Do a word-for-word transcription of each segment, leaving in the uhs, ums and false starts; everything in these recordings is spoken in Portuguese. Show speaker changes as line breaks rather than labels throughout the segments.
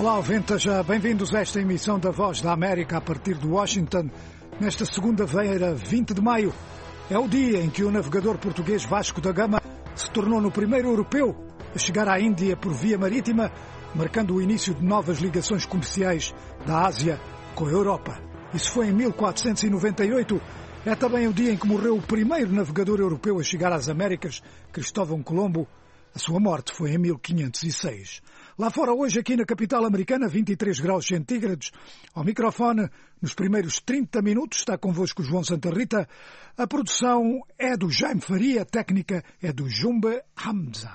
Olá, ouvintes, bem-vindos a esta emissão da Voz da América a partir de Washington, nesta segunda-feira, vinte de maio. É o dia em que o navegador português Vasco da Gama se tornou no primeiro europeu a chegar à Índia por via marítima, marcando o início de novas ligações comerciais da Ásia com a Europa. Isso foi em mil quatrocentos e noventa e oito. É também o dia em que morreu o primeiro navegador europeu a chegar às Américas, Cristóvão Colombo. A sua morte foi em mil quinhentos e seis. Lá fora hoje, aqui na capital americana, vinte e três graus centígrados. Ao microfone, nos primeiros trinta minutos, está convosco João Santa Rita. A produção é do Jaime Faria, a técnica é do Jumbe Hamza.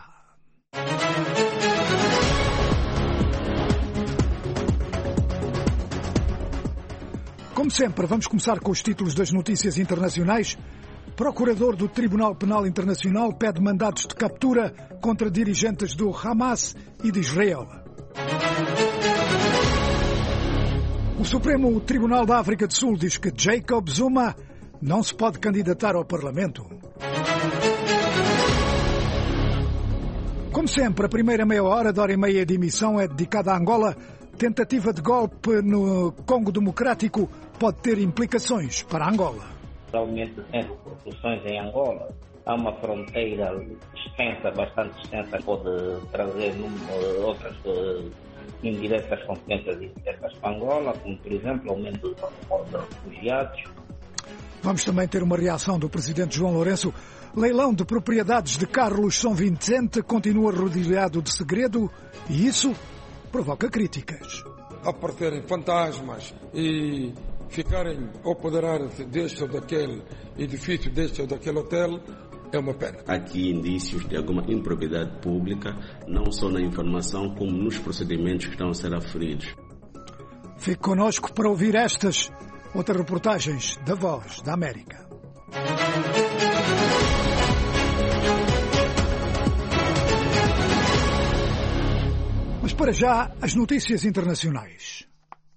Como sempre, vamos começar com os títulos das notícias internacionais. Procurador do Tribunal Penal Internacional pede mandados de captura contra dirigentes do Hamas e de Israel. O Supremo Tribunal da África do Sul diz que Jacob Zuma não se pode candidatar ao Parlamento. Como sempre, a primeira meia hora, da hora e meia de emissão é dedicada a Angola. Tentativa de golpe no Congo Democrático pode ter implicações para Angola.
Realmente tem repercussões em Angola. Há uma fronteira extensa, bastante extensa, pode trazer outras indiretas consequências indiretas para Angola, como por exemplo o aumento do transporte de refugiados.
Vamos também ter uma reação do presidente João Lourenço. Leilão de propriedades de Carlos São Vicente continua rodeado de segredo e isso provoca críticas.
Aparecerem fantasmas e ficarem ou apoderar-se deste ou daquele edifício, deste ou daquele hotel, é uma pena.
Há aqui indícios de alguma improbidade pública, não só na informação, como nos procedimentos que estão a ser aferidos.
Fique connosco para ouvir estas outras reportagens da Voz da América. Mas para já, as notícias internacionais.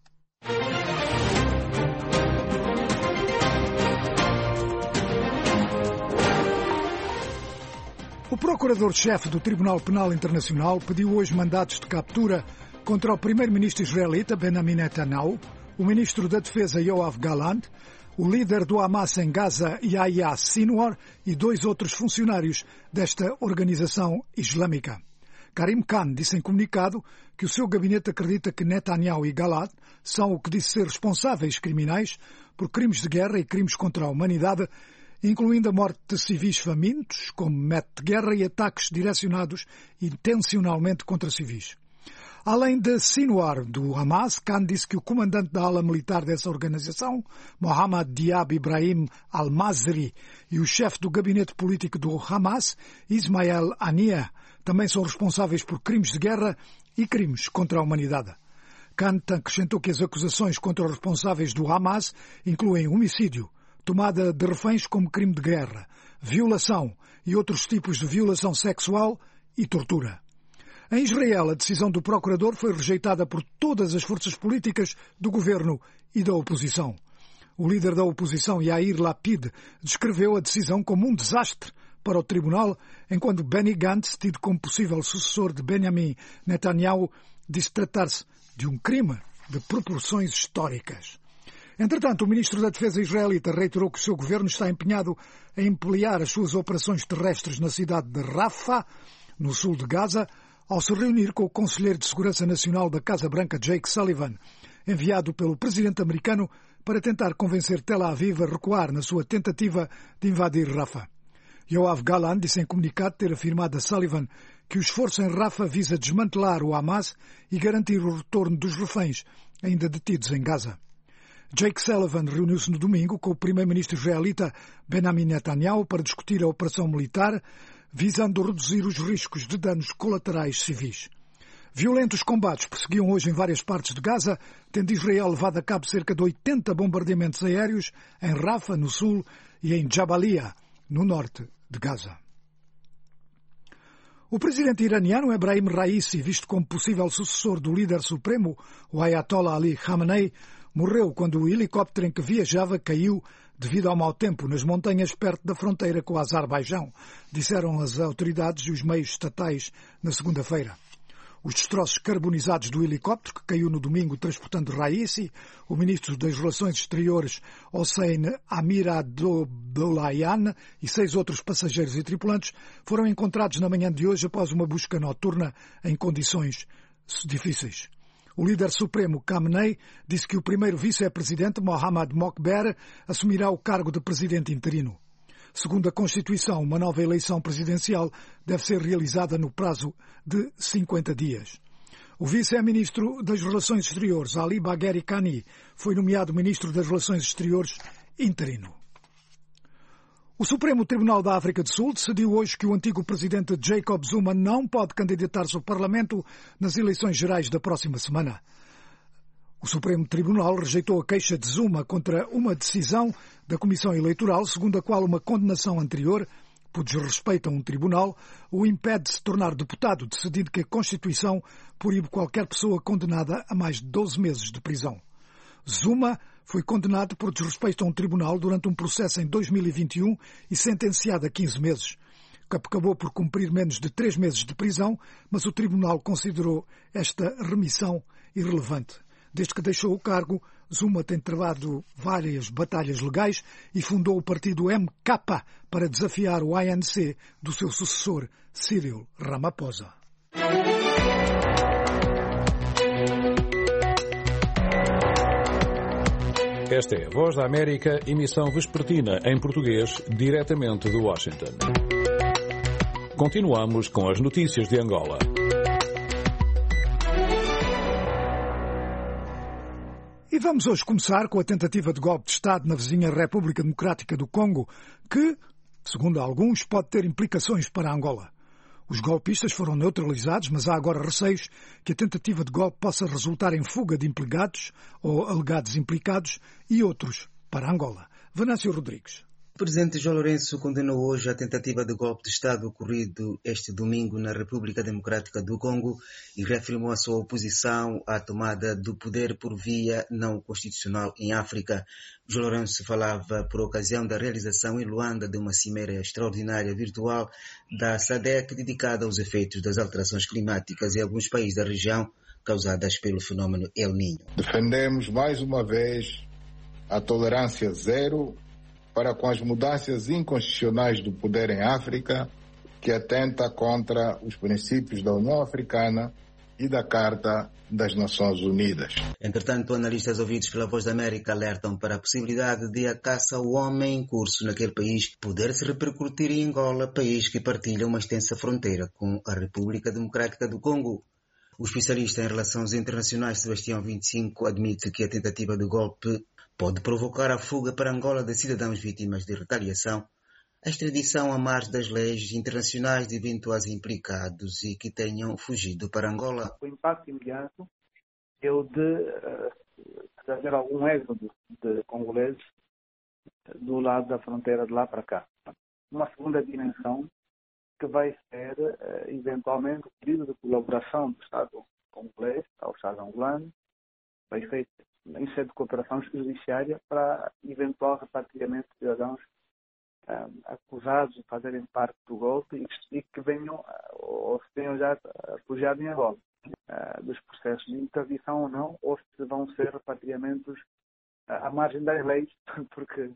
O procurador-chefe do Tribunal Penal Internacional pediu hoje mandados de captura contra o primeiro-ministro israelita Benjamin Netanyahu, o ministro da Defesa Yoav Gallant, o líder do Hamas em Gaza Yahya Sinwar e dois outros funcionários desta organização islâmica. Karim Khan disse em comunicado que o seu gabinete acredita que Netanyahu e Gallant são o que disse ser responsáveis criminais por crimes de guerra e crimes contra a humanidade, incluindo a morte de civis famintos, como método de guerra e ataques direcionados intencionalmente contra civis. Além de Sinwar, do Hamas, Khan disse que o comandante da ala militar dessa organização, Mohammad Diab Ibrahim al-Mazri, e o chefe do gabinete político do Hamas, Ismail Haniyeh, também são responsáveis por crimes de guerra e crimes contra a humanidade. Khan acrescentou que as acusações contra os responsáveis do Hamas incluem homicídio, tomada de reféns como crime de guerra, violação e outros tipos de violação sexual e tortura. Em Israel, a decisão do procurador foi rejeitada por todas as forças políticas do governo e da oposição. O líder da oposição, Yair Lapid, descreveu a decisão como um desastre para o tribunal, enquanto Benny Gantz, tido como possível sucessor de Benjamin Netanyahu, disse tratar-se de um crime de proporções históricas. Entretanto, o ministro da Defesa israelita reiterou que o seu governo está empenhado em ampliar as suas operações terrestres na cidade de Rafah, no sul de Gaza, ao se reunir com o conselheiro de Segurança Nacional da Casa Branca, Jake Sullivan, enviado pelo presidente americano para tentar convencer Tel Aviv a recuar na sua tentativa de invadir Rafah. Yoav Gallant disse em comunicado ter afirmado a Sullivan que o esforço em Rafah visa desmantelar o Hamas e garantir o retorno dos reféns ainda detidos em Gaza. Jake Sullivan reuniu-se no domingo com o primeiro-ministro israelita Benjamin Netanyahu para discutir a operação militar, visando reduzir os riscos de danos colaterais civis. Violentos combates prosseguiam hoje em várias partes de Gaza, tendo Israel levado a cabo cerca de oitenta bombardeamentos aéreos em Rafah, no sul, e em Jabalia, no norte de Gaza. O presidente iraniano Ebrahim Raisi, visto como possível sucessor do líder supremo, o Ayatollah Ali Khamenei, morreu quando o helicóptero em que viajava caiu devido ao mau tempo nas montanhas perto da fronteira com o Azerbaijão, disseram as autoridades e os meios estatais na segunda-feira. os destroços carbonizados do helicóptero que caiu no domingo transportando Raisi, o ministro das Relações Exteriores Hossein Amir-Abdollahian e seis outros passageiros e tripulantes foram encontrados na manhã de hoje após uma busca noturna em condições difíceis. O líder supremo Khamenei disse que o primeiro vice-presidente, Mohammad Mokber, assumirá o cargo de presidente interino. Segundo a Constituição, uma nova eleição presidencial deve ser realizada no prazo de cinquenta dias. O vice-ministro das Relações Exteriores, Ali Bagheri Kani, foi nomeado ministro das Relações Exteriores interino. O Supremo Tribunal da África do Sul decidiu hoje que o antigo presidente Jacob Zuma não pode candidatar-se ao Parlamento nas eleições gerais da próxima semana. O Supremo Tribunal rejeitou a queixa de Zuma contra uma decisão da Comissão Eleitoral, segundo a qual uma condenação anterior, por desrespeito a um tribunal, o impede de se tornar deputado, decidindo que a Constituição proíbe qualquer pessoa condenada a mais de doze meses de prisão. Zuma foi condenado por desrespeito a um tribunal durante um processo em dois mil e vinte e um e sentenciado a quinze meses. Acabou por cumprir menos de três meses de prisão, mas o tribunal considerou esta remissão irrelevante. Desde que deixou o cargo, Zuma tem travado várias batalhas legais e fundou o partido M K para desafiar o A N C do seu sucessor, Cyril Ramaphosa.
Esta é a Voz da América, emissão vespertina em português, diretamente de Washington. Continuamos com as notícias de Angola.
E vamos hoje começar com a tentativa de golpe de Estado na vizinha República Democrática do Congo, que, segundo alguns, pode ter implicações para Angola. Os golpistas foram neutralizados, mas há agora receios que a tentativa de golpe possa resultar em fuga de implicados ou alegados implicados e outros para Angola. Venâncio Rodrigues.
O presidente João Lourenço condenou hoje a tentativa de golpe de Estado ocorrido este domingo na República Democrática do Congo e reafirmou a sua oposição à tomada do poder por via não constitucional em África. João Lourenço falava por ocasião da realização em Luanda de uma cimeira extraordinária virtual da SADC dedicada aos efeitos das alterações climáticas em alguns países da região causadas pelo fenômeno El Niño.
Defendemos mais uma vez a tolerância zero para com as mudanças inconstitucionais do poder em África, que atenta contra os princípios da União Africana e da Carta das Nações Unidas.
Entretanto, analistas ouvidos pela Voz da América alertam para a possibilidade de a caça ao homem em curso naquele país poder se repercutir em Angola, país que partilha uma extensa fronteira com a República Democrática do Congo. O especialista em relações internacionais Sebastião vinte e cinco admite que a tentativa de golpe pode provocar a fuga para Angola de cidadãos vítimas de retaliação, a extradição à margem das leis internacionais de eventuais implicados e que tenham fugido para Angola.
O impacto imediato é o de uh, haver algum êxodo de congoleses do lado da fronteira de lá para cá. Uma segunda dimensão que vai ser, uh, eventualmente, o pedido de colaboração do Estado congolês ao Estado angolano, vai ser em sede de cooperação judiciária para eventual repatriamento de cidadãos um, acusados de fazerem parte do golpe e, e que venham ou se tenham já refugiado em Angola, uh, dos processos de interdição ou não, ou se vão ser repatriamentos uh, à margem das leis, porque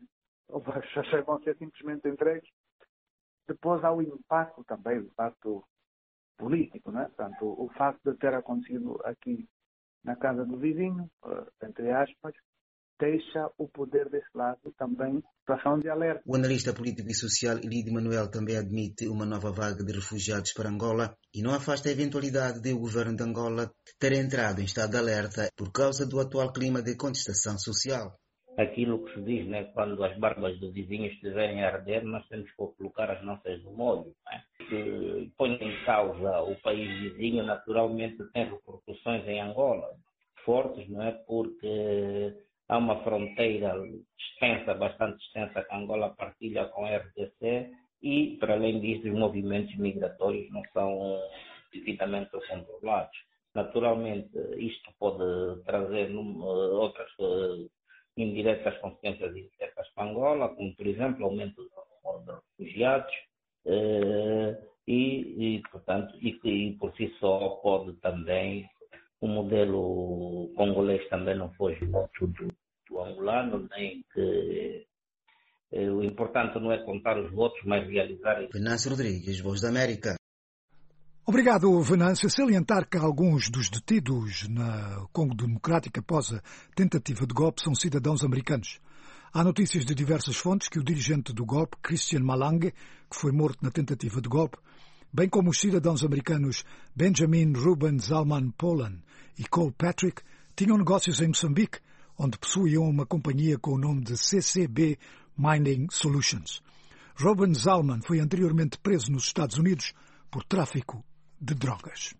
já vão ser simplesmente entregues. Depois há o impacto também, o impacto político, né? Portanto, o, o facto de ter acontecido aqui na casa do vizinho, entre aspas, deixa o poder desse lado também situação de alerta.
O analista político e social Elide Manuel também admite uma nova vaga de refugiados para Angola e não afasta a eventualidade de o governo de Angola ter entrado em estado de alerta por causa do atual clima de contestação social.
Aquilo que se diz, né, quando as barbas do vizinho estiverem a arder, nós temos que colocar as nossas no molho. Né? Se põe em causa o país vizinho, naturalmente tem repercussões em Angola fortes, não é? Porque há uma fronteira extensa, bastante extensa, que Angola partilha com a R D C e, para além disso, os movimentos migratórios não são devidamente controlados. Naturalmente, isto pode trazer outras indiretas consequências indiretas para Angola, como, por exemplo, aumento de refugiados, eh, e, e portanto, e, e por si só pode também, o modelo congolês também não foge muito do, do angolano, nem que eh, o importante não é contar os votos, mas realizar isso.
Venâncio Rodrigues, Voz da América.
Obrigado, Venâncio. Salientar que alguns dos detidos na Congo Democrático após a tentativa de golpe são cidadãos americanos. Há notícias de diversas fontes que o dirigente do golpe, Christian Malange, que foi morto na tentativa de golpe, bem como os cidadãos americanos Benjamin Ruben Zalman Polan e Cole Patrick, tinham negócios em Moçambique, onde possuíam uma companhia com o nome de C C B Mining Solutions. Ruben Zalman foi anteriormente preso nos Estados Unidos por tráfico de drogas.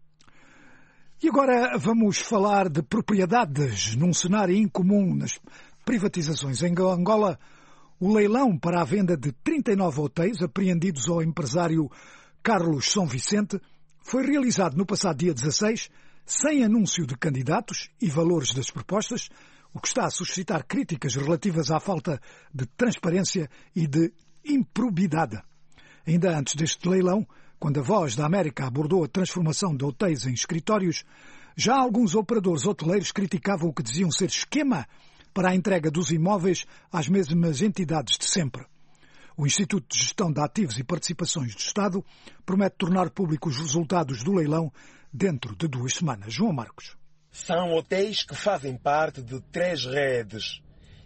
E agora vamos falar de propriedades num cenário incomum nas privatizações. Em Angola, o leilão para a venda de trinta e nove hotéis apreendidos ao empresário Carlos São Vicente foi realizado no passado dia dezasseis, sem anúncio de candidatos e valores das propostas, o que está a suscitar críticas relativas à falta de transparência e de improbidade. Ainda antes deste leilão, quando a Voz da América abordou a transformação de hotéis em escritórios, já alguns operadores hoteleiros criticavam o que diziam ser esquema para a entrega dos imóveis às mesmas entidades de sempre. O Instituto de Gestão de Ativos e Participações do Estado promete tornar públicos os resultados do leilão dentro de duas semanas. João Marcos.
São hotéis que fazem parte de três redes,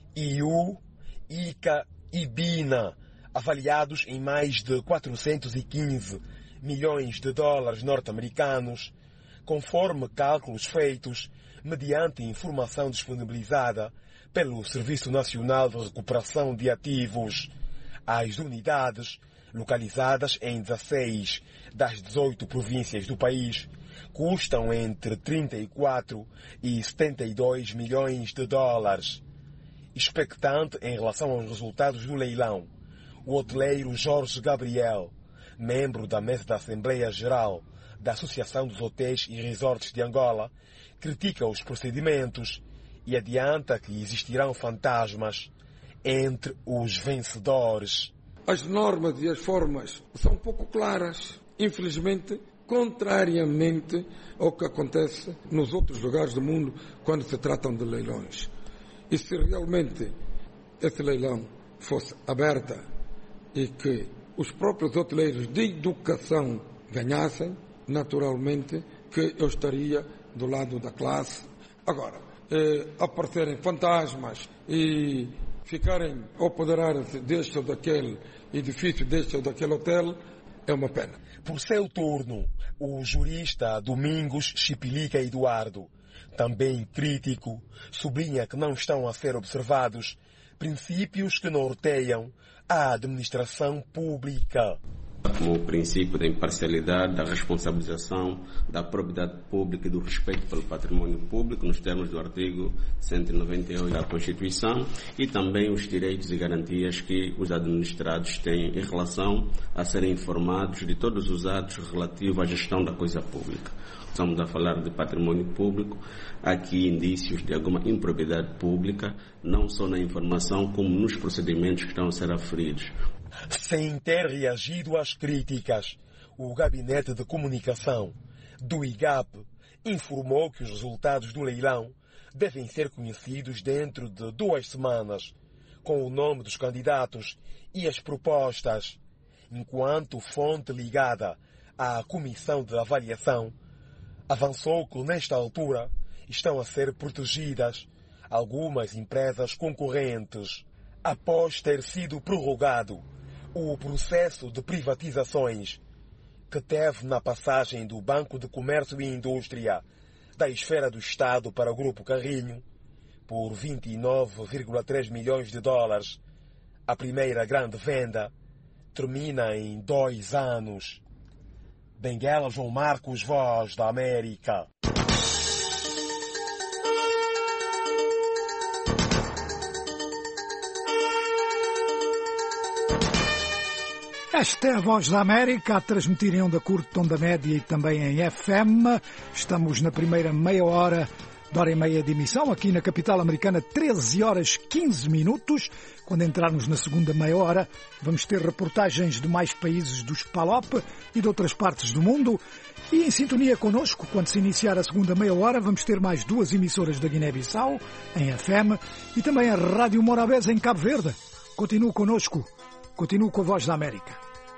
I U, I C A e BINA, avaliados em mais de quatrocentos e quinze milhões de dólares norte-americanos, conforme cálculos feitos mediante informação disponibilizada pelo Serviço Nacional de Recuperação de Ativos. As unidades, localizadas em dezasseis das dezoito províncias do país, custam entre trinta e quatro e setenta e dois milhões de dólares. Expectante em relação aos resultados do leilão, o hoteleiro Jorge Gabriel, membro da mesa da Assembleia Geral da Associação dos Hotéis e Resorts de Angola, critica os procedimentos e adianta que existirão fantasmas entre os vencedores.
As normas e as formas são pouco claras. Infelizmente, contrariamente ao que acontece nos outros lugares do mundo quando se tratam de leilões. E se realmente esse leilão fosse aberto e que os próprios hoteleiros de educação ganhassem, naturalmente que eu estaria do lado da classe. Agora, eh, aparecerem fantasmas e ficarem ou apoderar-se deste ou daquele edifício, deste ou daquele hotel, é uma pena.
Por seu turno, o jurista Domingos Chipilica Eduardo, também crítico, sublinha que não estão a ser observados princípios que norteiam a administração pública.
Como o princípio da imparcialidade, da responsabilização, da probidade pública e do respeito pelo património público, nos termos do artigo cento e noventa e oito da Constituição, e também os direitos e garantias que os administrados têm em relação a serem informados de todos os atos relativos à gestão da coisa pública. Estamos a falar de património público, há aqui indícios de alguma improbidade pública, não só na informação como nos procedimentos que estão a ser aferidos.
Sem ter reagido às críticas, o Gabinete de Comunicação do I G A P informou que os resultados do leilão devem ser conhecidos dentro de duas semanas, com o nome dos candidatos e as propostas, enquanto fonte ligada à Comissão de Avaliação avançou que, nesta altura, estão a ser protegidas algumas empresas concorrentes. Após ter sido prorrogado o processo de privatizações que teve na passagem do Banco de Comércio e Indústria da esfera do Estado para o Grupo Carrinho por vinte e nove vírgula três milhões de dólares, a primeira grande venda termina em dois anos. Benguela, João Marcos, Voz da América.
Esta é a Voz da América, a transmitir em onda curta, onda média e também em F M. Estamos na primeira meia hora de hora e meia de emissão, aqui na capital americana, treze horas e quinze minutos. Quando entrarmos na segunda meia hora, vamos ter reportagens de mais países do Spalop e de outras partes do mundo. E em sintonia connosco, quando se iniciar a segunda meia hora, vamos ter mais duas emissoras da Guiné-Bissau, em F M, e também a Rádio Morabeza, em Cabo Verde. Continue connosco, continue com a Voz da América.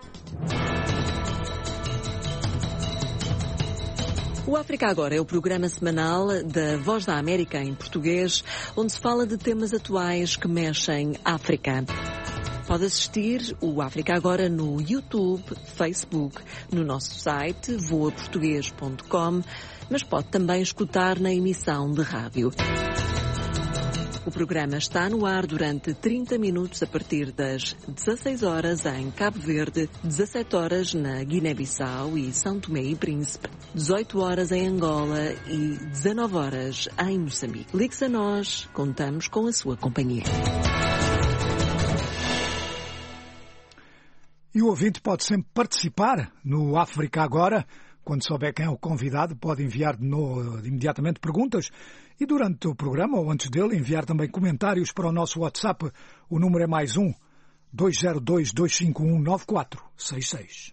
O África Agora é o programa semanal da Voz da América em português, onde se fala de temas atuais que mexem África. Pode assistir o África Agora no YouTube, Facebook, no nosso site voa português ponto com, mas pode também escutar na emissão de rádio. O programa está no ar durante trinta minutos a partir das dezasseis horas em Cabo Verde, dezassete horas na Guiné-Bissau e São Tomé e Príncipe, dezoito horas em Angola e dezanove horas em Moçambique. Ligue-se a nós, contamos com a sua companhia.
E o ouvinte pode sempre participar no África Agora. Quando souber quem é o convidado, pode enviar de no, imediatamente perguntas e durante o programa ou antes dele enviar também comentários para o nosso WhatsApp. O número é mais um, dois zero dois, dois cinco um, nove quatro seis seis.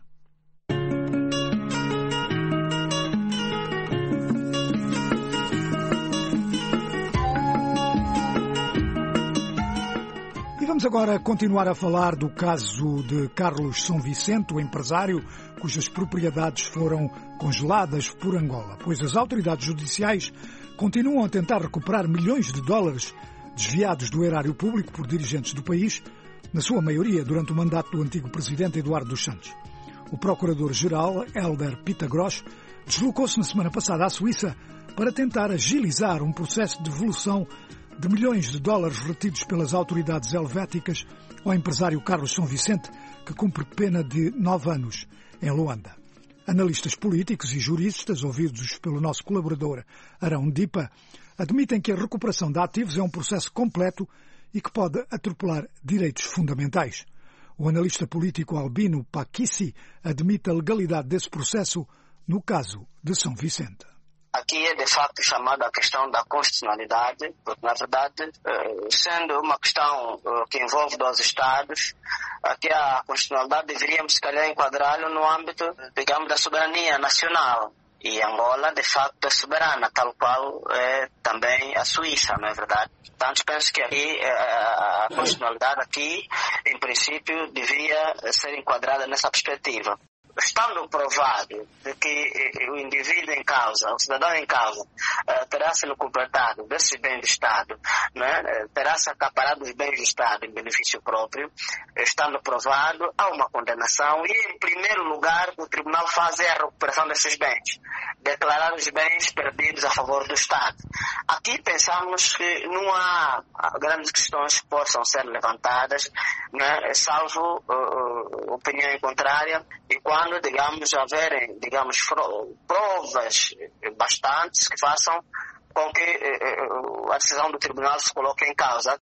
Vamos agora continuar a falar do caso de Carlos São Vicente, o empresário cujas propriedades foram congeladas por Angola, pois as autoridades judiciais continuam a tentar recuperar milhões de dólares desviados do erário público por dirigentes do país, na sua maioria durante o mandato do antigo presidente Eduardo dos Santos. O procurador-geral, Helder Pitagros, deslocou-se na semana passada à Suíça para tentar agilizar um processo de devolução de milhões de dólares retidos pelas autoridades helvéticas ao empresário Carlos São Vicente, que cumpre pena de nove anos em Luanda. Analistas políticos e juristas, ouvidos pelo nosso colaborador Arão Dipa, admitem que a recuperação de ativos é um processo completo e que pode atropelar direitos fundamentais. O analista político Albino Pakissi admite a legalidade desse processo no caso de São Vicente.
Aqui é de facto chamada a questão da constitucionalidade, porque na verdade, sendo uma questão que envolve dois Estados, aqui a constitucionalidade deveríamos se calhar enquadrá-lo no âmbito, digamos, da soberania nacional. E Angola, de facto, é soberana, tal qual é também a Suíça, não é verdade? Portanto, penso que aqui, a constitucionalidade aqui, em princípio, devia ser enquadrada nessa perspectiva. Estando provado de que o indivíduo em causa, o cidadão em causa, terá sido completado desse bem do Estado, né? Terá se acaparado os bens do Estado em benefício próprio, estando provado, há uma condenação e, em primeiro lugar, o Tribunal faz a recuperação desses bens, declarar os bens perdidos a favor do Estado. Aqui pensamos que não há grandes questões que possam ser levantadas, né? Salvo uh, opinião contrária, e quando digamos, haverem, digamos, provas bastantes que façam com que eh, a decisão do tribunal se coloque em causa.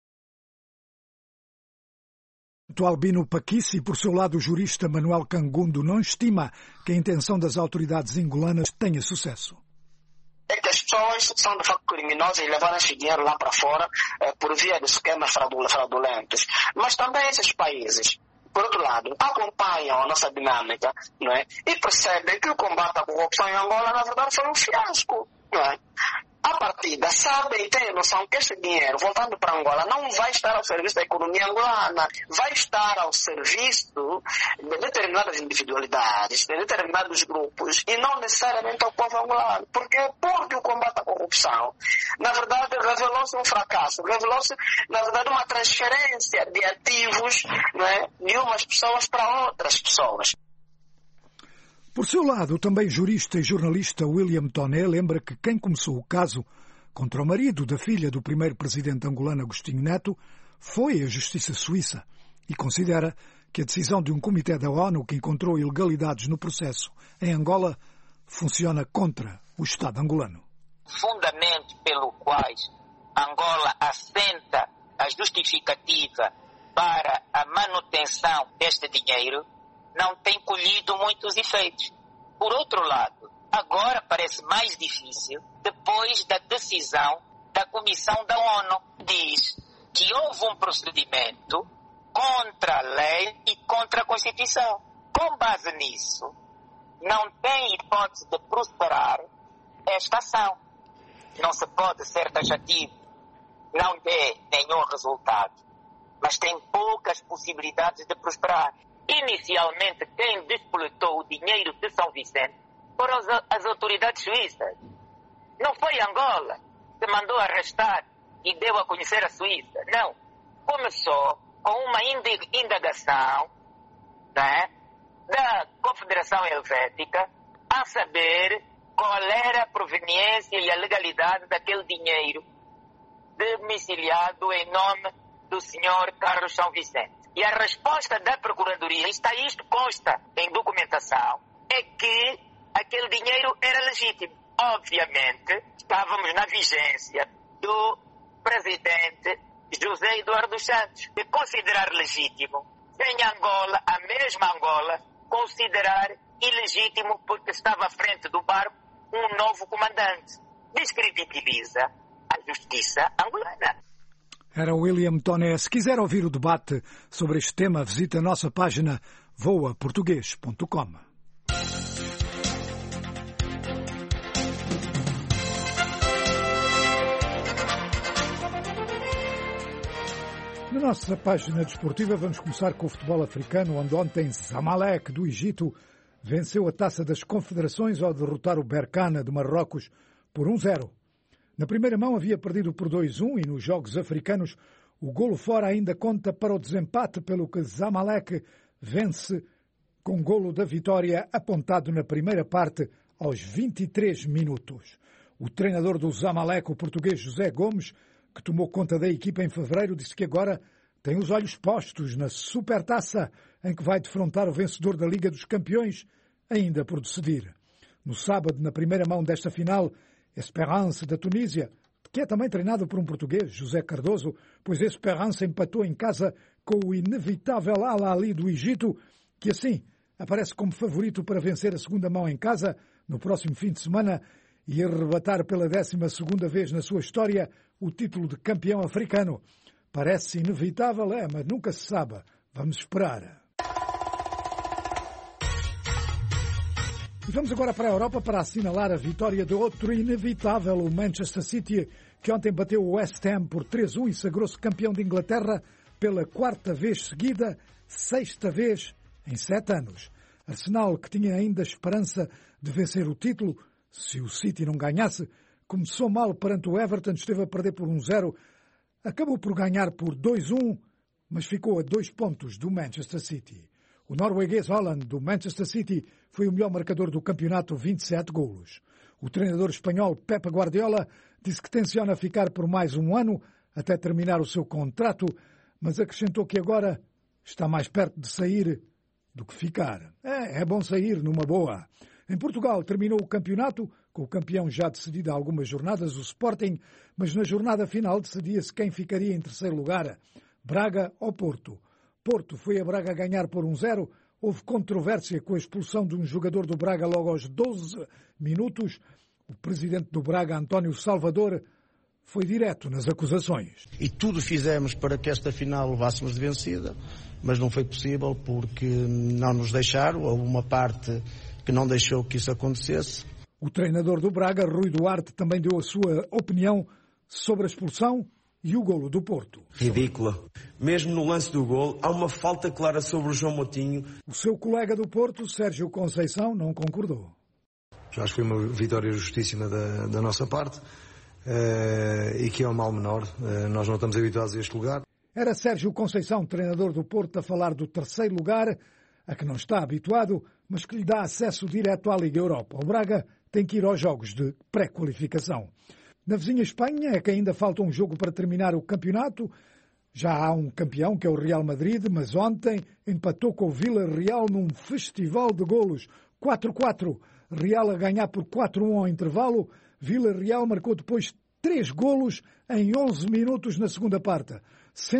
O Albino Pakissi, por seu lado, o jurista Manuel Cangundo não estima que a intenção das autoridades angolanas tenha sucesso.
É que as pessoas são de facto criminosas e levaram esse dinheiro lá para fora eh, por via de esquemas fraudulentos. Mas também esses países, por outro lado, acompanham a nossa dinâmica, não é? E percebem que o combate à corrupção em Angola, na verdade, foi um fiasco, não é? A partida, sabem e têm noção que este dinheiro, voltando para Angola, não vai estar ao serviço da economia angolana, vai estar ao serviço de determinadas individualidades, de determinados grupos, e não necessariamente ao povo angolano. Porque, porque o combate à corrupção, na verdade, revelou-se um fracasso, revelou-se, na verdade, uma transferência de ativos, não é, de umas pessoas para outras pessoas.
Por seu lado, também jurista e jornalista William Toné lembra que quem começou o caso contra o marido da filha do primeiro presidente angolano Agostinho Neto foi a Justiça Suíça e considera que a decisão de um comitê da ONU que encontrou ilegalidades no processo em Angola funciona contra o Estado angolano.
O fundamento pelo qual Angola assenta a justificativa para a manutenção deste dinheiro não tem colhido muitos efeitos. Por outro lado, agora parece mais difícil depois da decisão da Comissão da ONU. Diz que houve um procedimento contra a lei e contra a Constituição. Com base nisso, não tem hipótese de prosperar esta ação. Não se pode ser taxativo, não dê nenhum resultado, mas tem poucas possibilidades de prosperar. Inicialmente, quem despoletou o dinheiro de São Vicente foram as autoridades suíças. Não foi Angola que mandou arrestar e deu a conhecer a Suíça. Não. Começou com uma indagação, né, da Confederação Helvética a saber qual era a proveniência e a legalidade daquele dinheiro domiciliado em nome do senhor Carlos São Vicente. E a resposta da Procuradoria, está isto consta em documentação, é que aquele dinheiro era legítimo. Obviamente, estávamos na vigência do presidente José Eduardo Santos, de considerar legítimo, em Angola, a mesma Angola, considerar ilegítimo porque estava à frente do barco um novo comandante. Descredibiliza a justiça angolana.
Era William Toné. Se quiser ouvir o debate sobre este tema, visite a nossa página voa português ponto com. Na nossa página desportiva vamos começar com o futebol africano, onde ontem Zamalek do Egito venceu a Taça das Confederações ao derrotar o Berkane de Marrocos por um zero. Na primeira mão havia perdido por dois a um e nos jogos africanos o golo fora ainda conta para o desempate, pelo que Zamalek vence com golo da vitória apontado na primeira parte aos vinte e três minutos. O treinador do Zamalek, o português José Gomes, que tomou conta da equipa em fevereiro, disse que agora tem os olhos postos na Supertaça, em que vai defrontar o vencedor da Liga dos Campeões, ainda por decidir. No sábado, na primeira mão desta final, Esperance da Tunísia, que é também treinado por um português, José Cardoso, pois Esperance empatou em casa com o inevitável Al Ahly do Egito, que assim aparece como favorito para vencer a segunda mão em casa no próximo fim de semana e arrebatar pela décima segunda vez na sua história o título de campeão africano. Parece inevitável, é, mas nunca se sabe. Vamos esperar. E vamos agora para a Europa para assinalar a vitória de outro inevitável, o Manchester City, que ontem bateu o West Ham por três a um e sagrou-se campeão de Inglaterra pela quarta vez seguida, sexta vez em sete anos. Arsenal, que tinha ainda esperança de vencer o título, se o City não ganhasse, começou mal perante o Everton, esteve a perder por um zero, acabou por ganhar por dois a um, mas ficou a dois pontos do Manchester City. O norueguês Haaland, do Manchester City, foi o melhor marcador do campeonato, vinte e sete golos. O treinador espanhol Pep Guardiola disse que tenciona ficar por mais um ano até terminar o seu contrato, mas acrescentou que agora está mais perto de sair do que ficar. É, é bom sair numa boa. Em Portugal terminou o campeonato, com o campeão já decidido há algumas jornadas, o Sporting, mas na jornada final decidia-se quem ficaria em terceiro lugar, Braga ou Porto. Porto foi a Braga ganhar por um zero, houve controvérsia com a expulsão de um jogador do Braga logo aos doze minutos. O presidente do Braga, António Salvador, foi direto nas acusações.
E tudo fizemos para que esta final levássemos de vencida, mas não foi possível porque não nos deixaram, houve uma parte que não deixou que isso acontecesse.
O treinador do Braga, Rui Duarte, também deu a sua opinião sobre a expulsão e o golo do Porto.
Ridícula. Mesmo no lance do golo, há uma falta clara sobre o João Moutinho.
O seu colega do Porto, Sérgio Conceição, não concordou.
Acho que foi uma vitória justíssima da, da nossa parte uh, e que é um mal menor. Uh, nós não estamos habituados a este lugar.
Era Sérgio Conceição, treinador do Porto, a falar do terceiro lugar, a que não está habituado, mas que lhe dá acesso direto à Liga Europa. O Braga tem que ir aos jogos de pré-qualificação. Na vizinha Espanha é que ainda falta um jogo para terminar o campeonato. Já há um campeão, que é o Real Madrid, mas ontem empatou com o Villarreal num festival de golos. quatro a quatro. Real a ganhar por quatro a um ao intervalo. Villarreal marcou depois três golos em onze minutos na segunda parte.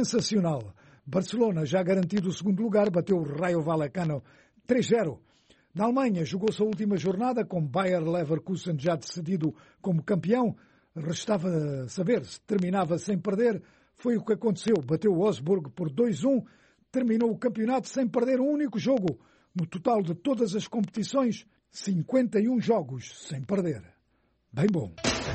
Sensacional. Barcelona, já garantido o segundo lugar, bateu o Rayo Vallecano três a zero. Na Alemanha, jogou-se a última jornada, com Bayer Leverkusen já decidido como campeão. Restava saber se terminava sem perder. Foi o que aconteceu. Bateu o Wolfsburg por dois a um. Terminou o campeonato sem perder um único jogo. No total de todas as competições, cinquenta e um jogos sem perder. Bem bom.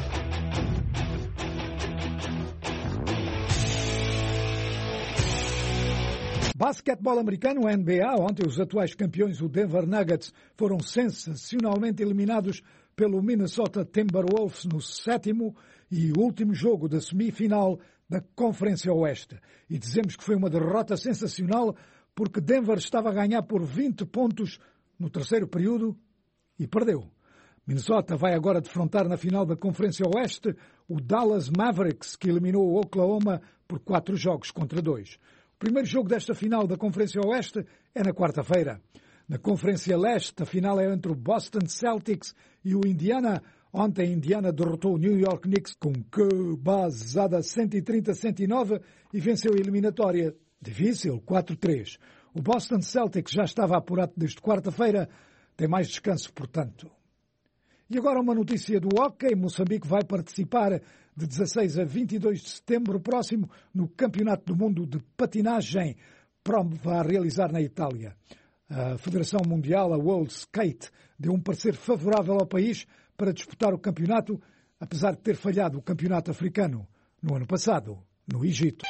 Basquetebol americano, N B A. Ontem os atuais campeões, o Denver Nuggets, foram sensacionalmente eliminados pelo Minnesota Timberwolves no sétimo e último jogo da semifinal da Conferência Oeste. E dizemos que foi uma derrota sensacional porque Denver estava a ganhar por vinte pontos no terceiro período e perdeu. Minnesota vai agora defrontar na final da Conferência Oeste o Dallas Mavericks, que eliminou o Oklahoma por quatro jogos contra dois. O primeiro jogo desta final da Conferência Oeste é na quarta-feira. Na Conferência Leste, a final é entre o Boston Celtics e o Indiana. Ontem, Indiana derrotou o New York Knicks com que basada cento e trinta a cento e nove e venceu a eliminatória. Difícil, quatro a três. O Boston Celtics já estava apurado desde quarta-feira. Tem mais descanso, portanto. E agora uma notícia do hóquei. Moçambique vai participar de dezasseis a vinte e dois de setembro próximo no Campeonato do Mundo de Patinagem, prova a realizar na Itália. A Federação Mundial, a World Skate, deu um parecer favorável ao país para disputar o campeonato, apesar de ter falhado o campeonato africano no ano passado, no Egito.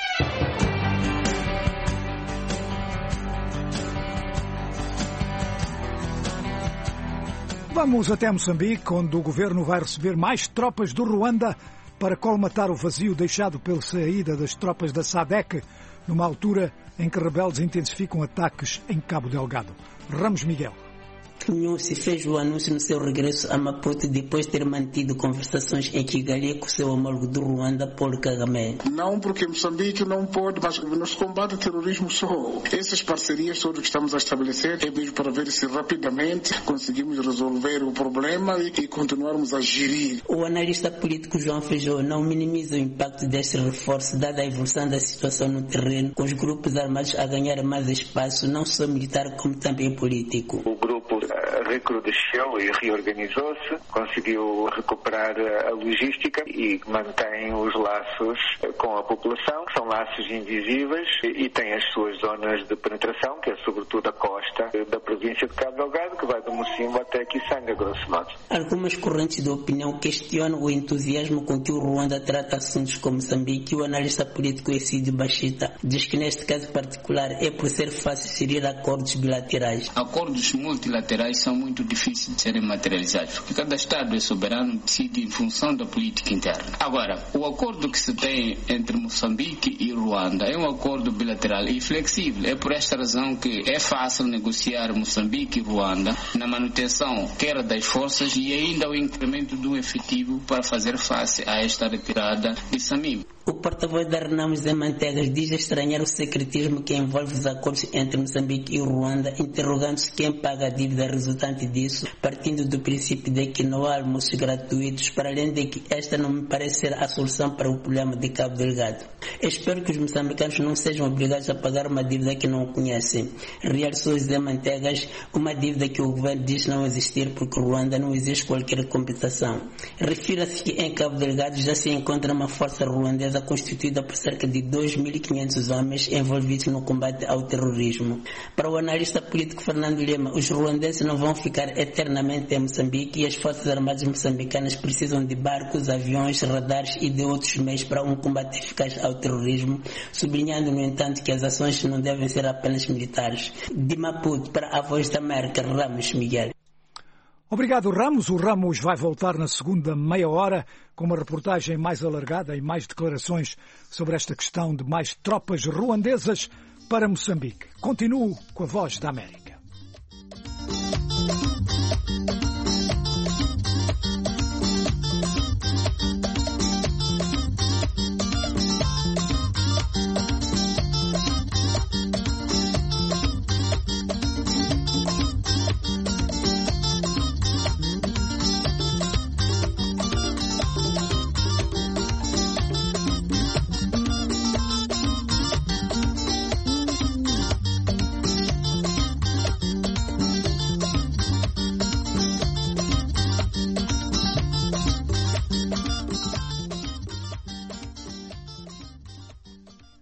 Vamos até Moçambique, onde o governo vai receber mais tropas do Ruanda para colmatar o vazio deixado pela saída das tropas da SADC, numa altura em que rebeldes intensificam ataques em Cabo Delgado. Ramos Miguel.
Nhussi fez o anúncio no seu regresso a Maputo depois de ter mantido conversações em Kigali com seu homólogo do Ruanda, Paul Kagame.
Não, porque Moçambique não pode, mas nos combate o terrorismo só. Essas parcerias todas que estamos a estabelecer é mesmo para ver se rapidamente conseguimos resolver o problema e, e continuarmos a gerir.
O analista político João Feijó não minimiza o impacto deste reforço, dada a evolução da situação no terreno, com os grupos armados a ganhar mais espaço, não só militar como também político.
O grupo recrudesceu e reorganizou-se, conseguiu recuperar a logística e mantém os laços com a população, que são laços invisíveis, e tem as suas zonas de penetração, que é sobretudo a costa da província de Cabo Delgado, que vai do Mocimbo até Kisanga, grosso modo.
Algumas correntes de opinião questionam o entusiasmo com que o Ruanda trata assuntos como Moçambique. O analista político Essídio Bachita diz que neste caso particular é por ser fácil inserir acordos bilaterais.
Acordos multilaterais são muito difíceis de serem materializados, porque cada Estado é soberano, decide em função da política interna. Agora, o acordo que se tem entre Moçambique e Ruanda é um acordo bilateral e flexível. É por esta razão que é fácil negociar Moçambique e Ruanda na manutenção quer das forças e ainda o incremento do efetivo para fazer face a esta retirada de Samim.
O porta-voz da Renamo, Zé Mantegas, diz estranhar o secretismo que envolve os acordos entre Moçambique e Ruanda, interrogando-se quem paga a dívida resultante disso, partindo do princípio de que não há almoços gratuitos, para além de que esta não me parece ser a solução para o problema de Cabo Delgado. Espero que os moçambicanos não sejam obrigados a pagar uma dívida que não conhecem. Realçou Zé Mantegas, uma dívida que o governo diz não existir porque Ruanda não existe qualquer compensação. Refira-se que em Cabo Delgado já se encontra uma força ruandesa constituída por cerca de dois mil e quinhentos homens envolvidos no combate ao terrorismo. Para o analista político Fernando Lima, os ruandenses não vão ficar eternamente em Moçambique e as forças armadas moçambicanas precisam de barcos, aviões, radares e de outros meios para um combate eficaz ao terrorismo, sublinhando, no entanto, que as ações não devem ser apenas militares. De Maputo, para a Voz da América, Ramos Miguel.
Obrigado, Ramos. O Ramos vai voltar na segunda meia hora com uma reportagem mais alargada e mais declarações sobre esta questão de mais tropas ruandesas para Moçambique. Continuo com a Voz da América.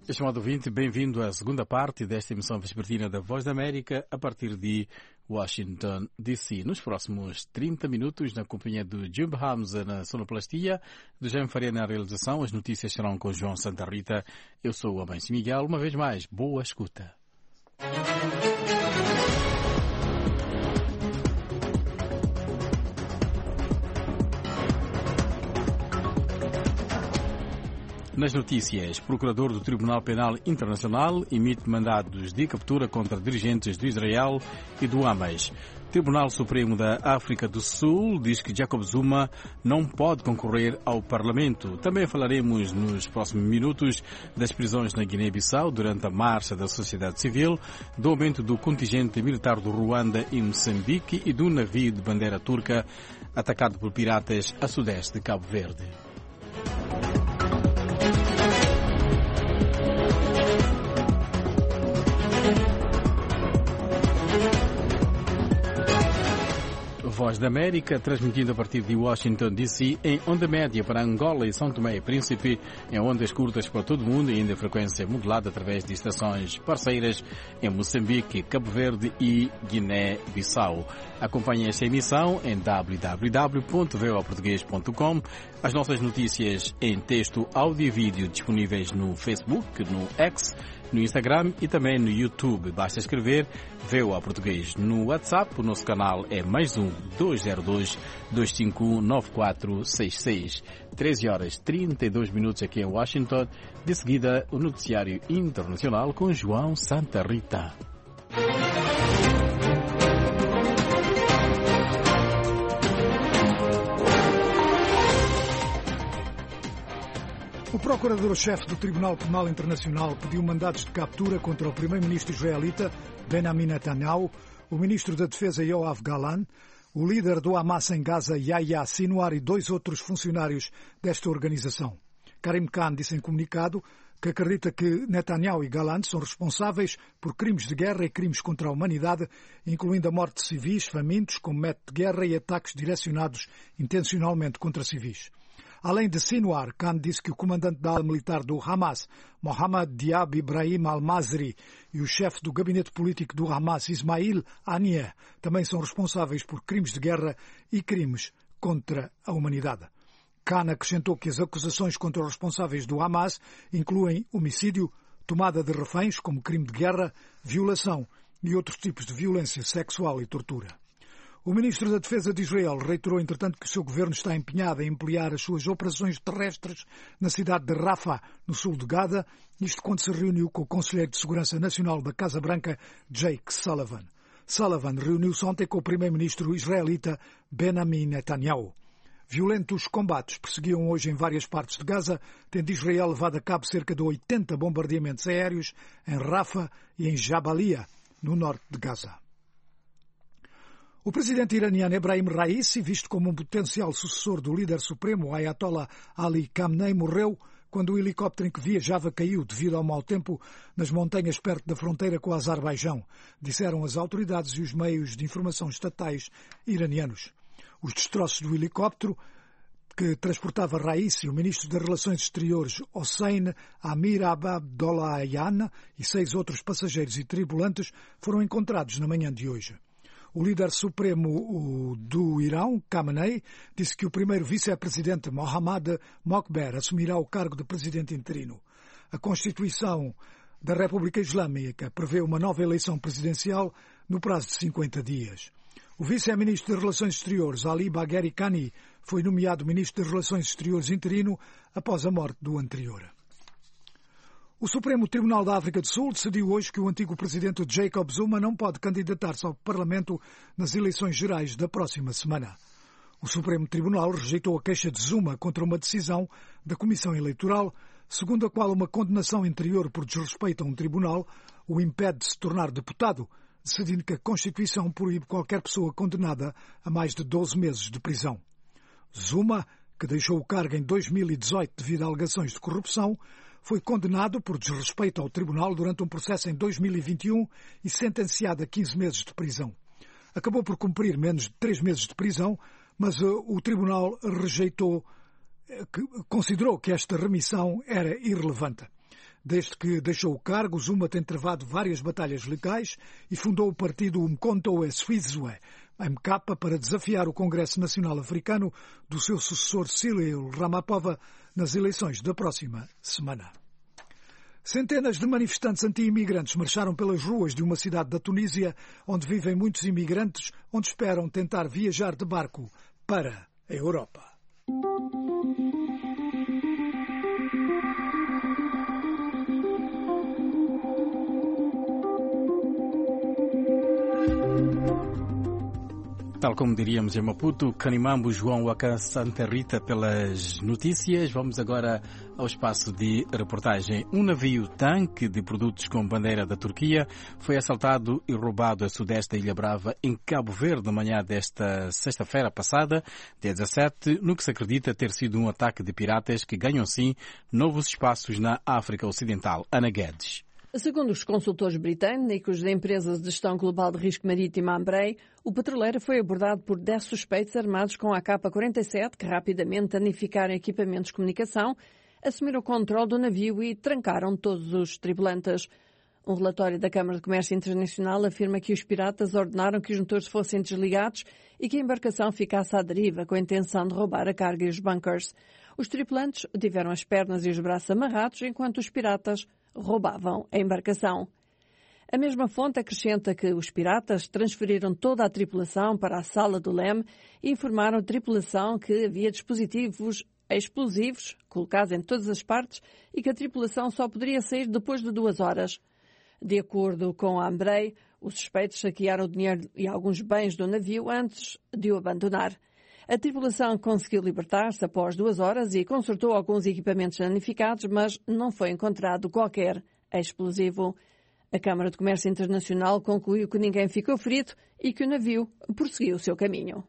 Estimado ouvinte, bem-vindo à segunda parte desta emissão vespertina da Voz da América a partir de Washington, D C Nos próximos trinta minutos, na companhia do Jumbo Hamza na sonoplastia, do Jaime Faria na realização, as notícias serão com João Santa Rita. Eu sou o Amancio Miguel. Uma vez mais, boa escuta. Nas notícias, Procurador do Tribunal Penal Internacional emite mandados de captura contra dirigentes do Israel e do Hamas. Tribunal Supremo da África do Sul diz que Jacob Zuma não pode concorrer ao Parlamento. Também falaremos nos próximos minutos das prisões na Guiné-Bissau durante a marcha da sociedade civil, do aumento do contingente militar do Ruanda em Moçambique e do navio de bandeira turca atacado por piratas a sudeste de Cabo Verde. Voz da América, transmitindo a partir de Washington, D C, em onda média para Angola e São Tomé e Príncipe, em ondas curtas para todo o mundo e ainda frequência modulada através de estações parceiras em Moçambique, Cabo Verde e Guiné-Bissau. Acompanhe esta emissão em w w w ponto v o português ponto com. As nossas notícias em texto, áudio e vídeo disponíveis no Facebook, no X, no Instagram e também no YouTube. Basta escrever V O A Português. No WhatsApp, o nosso canal é mais um dois zero dois, dois cinco um, nove quatro seis seis. treze horas e trinta e dois minutos aqui em Washington. De seguida, o noticiário internacional com João Santa Rita.
O procurador-chefe do Tribunal Penal Internacional pediu mandados de captura contra o primeiro-ministro israelita Benjamin Netanyahu, o ministro da Defesa Yoav Gallant, o líder do Hamas em Gaza Yahya Sinwar e dois outros funcionários desta organização. Karim Khan disse em comunicado que acredita que Netanyahu e Gallant são responsáveis por crimes de guerra e crimes contra a humanidade, incluindo a morte de civis famintos como método de guerra e ataques direcionados intencionalmente contra civis. Além de Sinwar, Khan disse que o comandante da ala militar do Hamas, Mohammad Diab Ibrahim al-Mazri, e o chefe do gabinete político do Hamas, Ismail Haniyeh, também são responsáveis por crimes de guerra e crimes contra a humanidade. Khan acrescentou que as acusações contra os responsáveis do Hamas incluem homicídio, tomada de reféns como crime de guerra, violação e outros tipos de violência sexual e tortura. O ministro da Defesa de Israel reiterou, entretanto, que o seu governo está empenhado em ampliar as suas operações terrestres na cidade de Rafah, no sul de Gaza, isto quando se reuniu com o conselheiro de Segurança Nacional da Casa Branca, Jake Sullivan. Sullivan reuniu-se ontem com o primeiro-ministro israelita Benjamin Netanyahu. Violentos combates perseguiam hoje em várias partes de Gaza, tendo Israel levado a cabo cerca de oitenta bombardeamentos aéreos em Rafah e em Jabalia, no norte de Gaza. O presidente iraniano Ebrahim Raisi, visto como um potencial sucessor do líder supremo Ayatollah Ali Khamenei, morreu quando o helicóptero em que viajava caiu devido ao mau tempo nas montanhas perto da fronteira com o Azerbaijão, disseram as autoridades e os meios de informação estatais iranianos. Os destroços do helicóptero, que transportava Raisi, o ministro das Relações Exteriores Hossein Amir Abdollahian e seis outros passageiros e tripulantes, foram encontrados na manhã de hoje. O líder supremo do Irão, Khamenei, disse que o primeiro vice-presidente Mohammad Mokber assumirá o cargo de presidente interino. A Constituição da República Islâmica prevê uma nova eleição presidencial no prazo de cinquenta dias. O vice-ministro das Relações Exteriores, Ali Bagheri Kani, foi nomeado ministro das Relações Exteriores interino após a morte do anterior. O Supremo Tribunal da África do Sul decidiu hoje que o antigo presidente Jacob Zuma não pode candidatar-se ao Parlamento nas eleições gerais da próxima semana. O Supremo Tribunal rejeitou a queixa de Zuma contra uma decisão da Comissão Eleitoral, segundo a qual uma condenação anterior por desrespeito a um tribunal o impede de se tornar deputado, decidindo que a Constituição proíbe qualquer pessoa condenada a mais de doze meses de prisão. Zuma, que deixou o cargo em dois mil e dezoito devido a alegações de corrupção, foi condenado por desrespeito ao tribunal durante um processo em dois mil e vinte e um e sentenciado a quinze meses de prisão. Acabou por cumprir menos de três meses de prisão, mas uh, o tribunal rejeitou, uh, que, considerou que esta remissão era irrelevante. Desde que deixou o cargo, Zuma tem travado várias batalhas legais e fundou o partido Umkhonto weSizwe, M K, para desafiar o Congresso Nacional Africano do seu sucessor Cyril Ramaphosa nas eleições da próxima semana. Centenas de manifestantes anti-imigrantes marcharam pelas ruas de uma cidade da Tunísia, onde vivem muitos imigrantes, onde esperam tentar viajar de barco para a Europa.
Tal como diríamos em Maputo, Canimambo, João Waka, Santa Rita pelas notícias. Vamos agora ao espaço de reportagem. Um navio tanque de produtos com bandeira da Turquia foi assaltado e roubado a sudeste da Ilha Brava, em Cabo Verde, na manhã desta sexta-feira passada, dia dezassete, no que se acredita ter sido um ataque de piratas que ganham, sim, novos espaços na África Ocidental. Ana Guedes.
Segundo os consultores britânicos da empresa de gestão global de risco marítimo Ambrey, o petroleiro foi abordado por dez suspeitos armados com a A K quarenta e sete que rapidamente danificaram equipamentos de comunicação, assumiram o controle do navio e trancaram todos os tripulantes. Um relatório da Câmara de Comércio Internacional afirma que os piratas ordenaram que os motores fossem desligados e que a embarcação ficasse à deriva com a intenção de roubar a carga e os bunkers. Os tripulantes tiveram as pernas e os braços amarrados enquanto os piratas roubavam a embarcação. A mesma fonte acrescenta que os piratas transferiram toda a tripulação para a sala do leme e informaram a tripulação que havia dispositivos explosivos colocados em todas as partes e que a tripulação só poderia sair depois de duas horas. De acordo com a Ambrey, os suspeitos saquearam o dinheiro e alguns bens do navio antes de o abandonar. A tripulação conseguiu libertar-se após duas horas e consertou alguns equipamentos danificados, mas não foi encontrado qualquer explosivo. A Câmara de Comércio Internacional concluiu que ninguém ficou ferido e que o navio prosseguiu o seu caminho.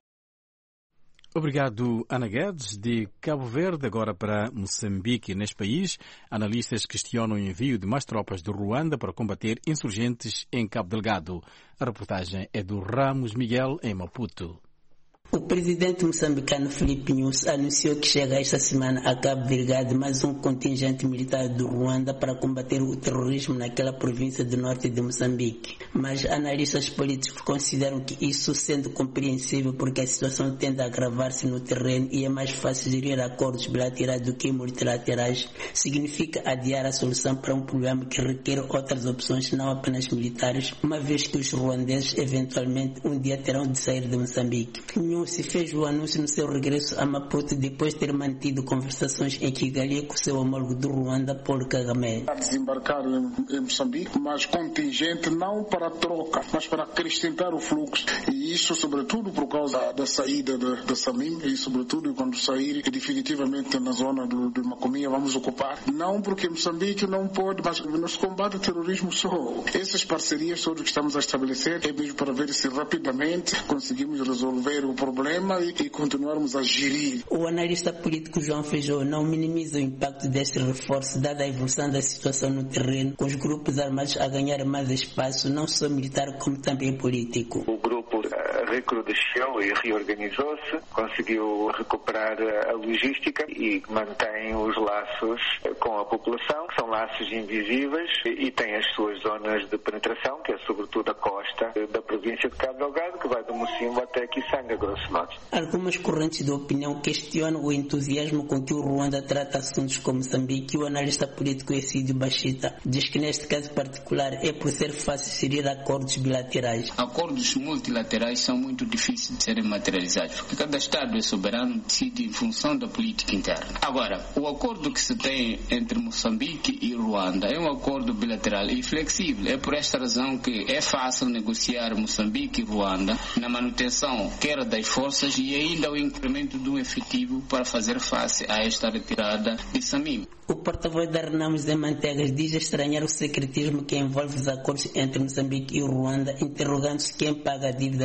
Obrigado, Ana Guedes. De Cabo Verde, agora para Moçambique. Neste país, analistas questionam o envio de mais tropas do Ruanda para combater insurgentes em Cabo Delgado. A reportagem é do Ramos Miguel, em Maputo.
O presidente moçambicano Filipe Nyusi anunciou que chega esta semana a Cabo Delgado mais um contingente militar do Ruanda para combater o terrorismo naquela província do norte de Moçambique. Mas analistas políticos consideram que isso sendo compreensível porque a situação tende a agravar-se no terreno e é mais fácil gerir acordos bilaterais do que multilaterais, significa adiar a solução para um problema que requer outras opções, não apenas militares, uma vez que os ruandeses eventualmente um dia terão de sair de Moçambique. Se fez o anúncio no seu regresso a Maputo depois de ter mantido conversações em Kigali com seu homólogo do Ruanda, Paul Kagame.
Desembarcar em, em Moçambique, mas contingente não para troca, mas para acrescentar o fluxo. E isso, sobretudo, por causa da, da saída da Samim, e sobretudo quando sair, que definitivamente na zona do, de Macomia vamos ocupar. Não porque Moçambique não pode, mas nos combate o terrorismo só. Essas parcerias todas que estamos a estabelecer é mesmo para ver se rapidamente conseguimos resolver o problema problema e, e continuarmos a gerir.
O analista político João Feijó não minimiza o impacto deste reforço, dada a evolução da situação no terreno, com os grupos armados a ganhar mais espaço, não só militar como também político.
O grupo recrudesceu e reorganizou-se, conseguiu recuperar a logística e mantém os laços com a população, que são laços invisíveis, e tem as suas zonas de penetração, que é sobretudo a costa da província de Cabo Delgado, que vai do Mocimbo até Kisanga, grosso modo.
Algumas correntes de opinião questionam o entusiasmo com que o Ruanda trata assuntos como Moçambique. O analista político Essídio Bachita diz que neste caso particular é por ser fácil gerir acordos bilaterais.
Acordos multilaterais são muito difíceis de serem materializados, porque cada Estado é soberano, decide em função da política interna. Agora, o acordo que se tem entre Moçambique e Ruanda é um acordo bilateral e flexível. É por esta razão que é fácil negociar Moçambique e Ruanda na manutenção quer das forças e ainda o incremento do efetivo para fazer face a esta retirada de Samim.
O porta-voz da Renamos de Mantegas diz estranhar o secretismo que envolve os acordos entre Moçambique e Ruanda, interrogando-se quem paga a dívida resultante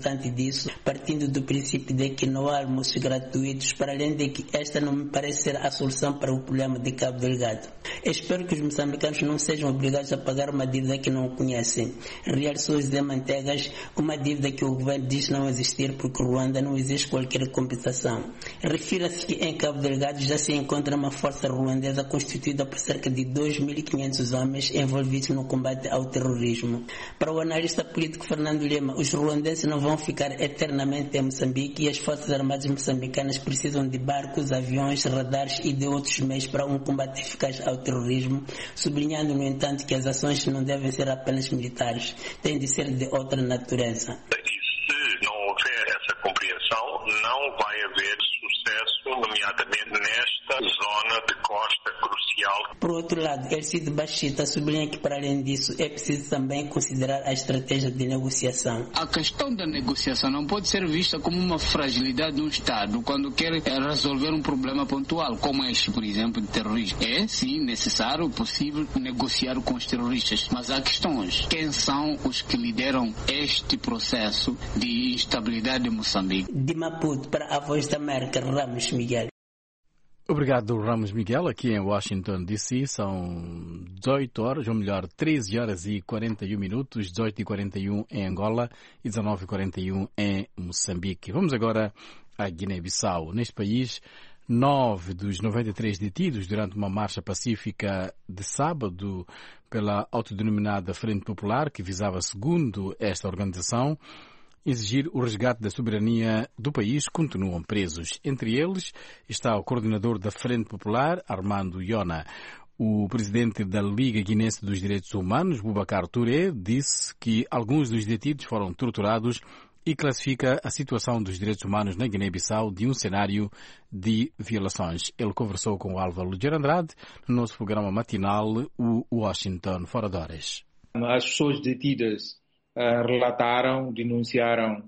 resultante disso, partindo do princípio de que não há almoços gratuitos, para além de que esta não me parece ser a solução para o problema de Cabo Delgado. Espero que os moçambicanos não sejam obrigados a pagar uma dívida que não conhecem. Real José Mantegas, uma dívida que o governo diz não existir porque Ruanda não existe qualquer compensação. Refira-se que em Cabo Delgado já se encontra uma força ruandesa constituída por cerca de dois mil e quinhentos homens envolvidos no combate ao terrorismo. Para o analista político Fernando Lima, os ruandenses não vão ficar eternamente em Moçambique e as forças armadas moçambicanas precisam de barcos, aviões, radares e de outros meios para um combate eficaz ao terrorismo, sublinhando, no entanto, que as ações não devem ser apenas militares, têm de ser de outra natureza.
E se não houver essa compreensão, não vai haver sucesso, nomeadamente nesta zona de costa crucial.
Por outro lado, Elcide Bachita sublinha que, para além disso, é preciso também considerar a estratégia de negociação.
A questão da negociação não pode ser vista como uma fragilidade de um Estado quando quer resolver um problema pontual, como este, por exemplo, de terrorismo. É, sim, necessário, possível negociar com os terroristas, mas há questões. Quem são os que lideram este processo de instabilidade de Moçambique?
De Maputo para a Voz da América, Ramos Miguel.
Obrigado, Ramos Miguel. Aqui em Washington, D C, são dezoito horas, ou melhor, treze horas e quarenta e um minutos, dezoito e quarenta e um em Angola e dezenove e quarenta e um em Moçambique. Vamos agora à Guiné-Bissau. Neste país, nove dos noventa e três detidos durante uma marcha pacífica de sábado pela autodenominada Frente Popular, que visava, segundo esta organização, exigir o resgate da soberania do país, continuam presos. Entre eles está o coordenador da Frente Popular, Armando Iona. O presidente da Liga Guinense dos Direitos Humanos, Boubacar Touré, disse que alguns dos detidos foram torturados e classifica a situação dos direitos humanos na Guiné-Bissau de um cenário de violações. Ele conversou com o Álvaro Luger Andrade no nosso programa matinal, o Washington Fora de Horas.
As pessoas detidas Uh, relataram, denunciaram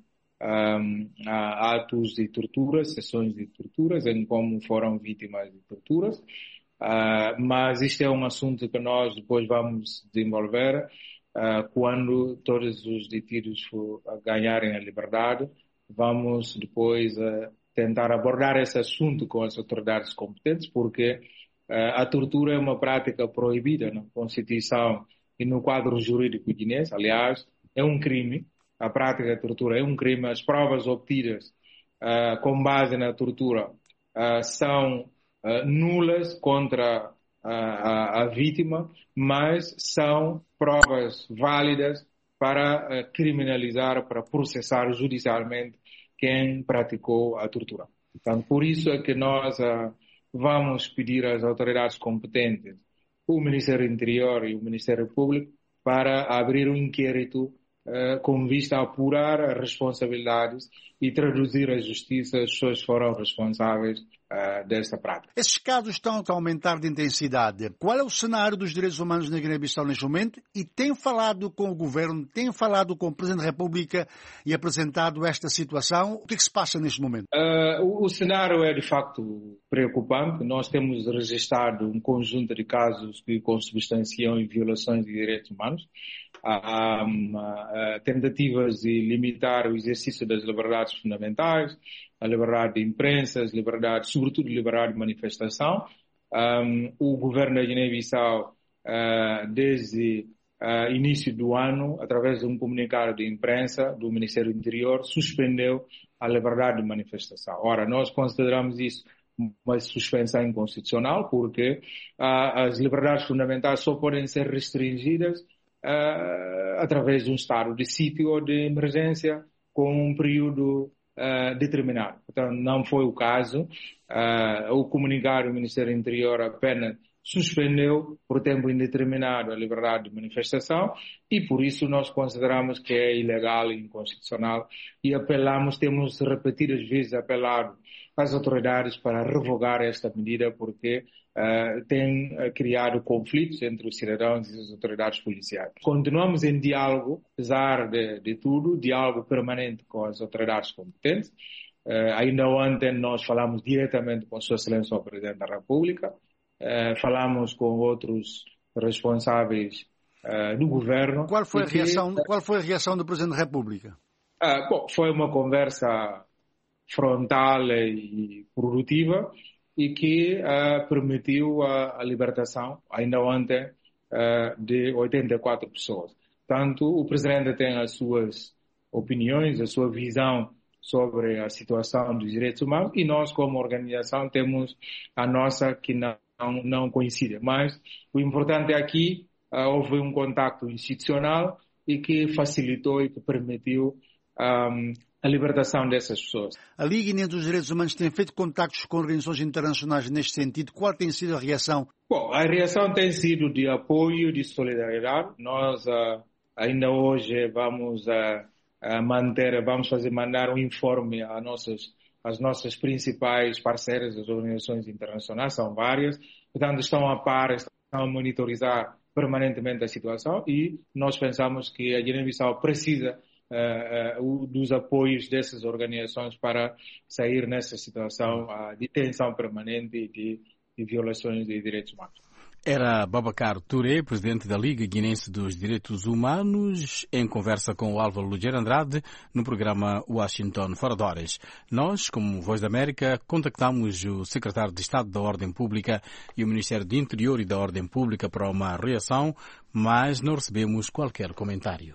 um, uh, atos de tortura, sessões de torturas, em como foram vítimas de torturas, uh, mas isto é um assunto que nós depois vamos desenvolver uh, quando todos os detidos for, uh, ganharem a liberdade. Vamos depois uh, tentar abordar esse assunto com as autoridades competentes, porque uh, a tortura é uma prática proibida na Constituição e no quadro jurídico guinense. Aliás, é um crime, a prática da tortura é um crime, as provas obtidas uh, com base na tortura uh, são uh, nulas contra uh, a, a vítima, mas são provas válidas para uh, criminalizar, para processar judicialmente quem praticou a tortura. Então, por isso é que nós uh, vamos pedir às autoridades competentes, o Ministério do Interior e o Ministério Público, para abrir um inquérito Uh, com vista a apurar as responsabilidades e traduzir à justiça as pessoas que foram responsáveis uh, desta prática.
Esses casos estão a aumentar de intensidade. Qual é o cenário dos direitos humanos na Guiné-Bissau neste momento? E tem falado com o governo, tem falado com o Presidente da República e apresentado esta situação? O que é que se passa neste momento?
Uh, o, o cenário é de facto preocupante. Nós temos registrado um conjunto de casos que consubstanciam em violações de direitos humanos. Há um, uh, tentativas de limitar o exercício das liberdades fundamentais, a liberdade de imprensa, as liberdades, sobretudo a liberdade de manifestação. Um, o governo da Guiné-Bissau, uh, desde o uh, início do ano, através de um comunicado de imprensa do Ministério do Interior, suspendeu a liberdade de manifestação. Ora, nós consideramos isso uma suspensão inconstitucional, porque uh, as liberdades fundamentais só podem ser restringidas Uh, através de um estado de sítio ou de emergência com um período uh, determinado. Então, não foi o caso. Uh, o comunicado do Ministério do Interior apenas suspendeu por tempo indeterminado a liberdade de manifestação e, por isso, nós consideramos que é ilegal e inconstitucional e apelamos, temos repetidas vezes apelado às autoridades para revogar esta medida porque Uh, tem uh, criado conflitos entre os cidadãos e as autoridades policiais. Continuamos em diálogo, apesar de, de tudo, diálogo permanente com as autoridades competentes. Uh, ainda ontem nós falamos diretamente com Sua Excelência o Presidente da República, uh, falamos com outros responsáveis uh, do governo.
Qual foi, a reação, qual foi a reação do Presidente da República?
Uh, bom, foi uma conversa frontal e produtiva e que uh, permitiu a, a libertação, ainda ontem, uh, de oitenta e quatro pessoas. Portanto, o Presidente tem as suas opiniões, a sua visão sobre a situação dos direitos humanos e nós, como organização, temos a nossa que não, não coincide. Mas o importante aqui, uh, houve um contacto institucional e que facilitou e que permitiu um, a libertação dessas pessoas.
A Liga Guinense dos Direitos Humanos tem feito contactos com organizações internacionais neste sentido. Qual tem sido a reação?
Bom, a reação tem sido de apoio, de solidariedade. Nós uh, ainda hoje vamos uh, uh, manter, vamos fazer mandar um informe às nossas, às nossas principais parceiras, as organizações internacionais, são várias. Portanto, estão a par, estão a monitorizar permanentemente a situação e nós pensamos que a Guiné-Bissau precisa uh, uh, dos apoios dessas organizações para sair nessa situação uh, de tensão permanente e de, de violações de direitos humanos.
Era Babacar Touré, presidente da Liga Guinense dos Direitos Humanos, em conversa com o Álvaro Lugero Andrade no programa Washington Fora de Horas. Nós, como Voz da América, contactamos o secretário de Estado da Ordem Pública e o Ministério do Interior e da Ordem Pública para uma reação, mas não recebemos qualquer comentário.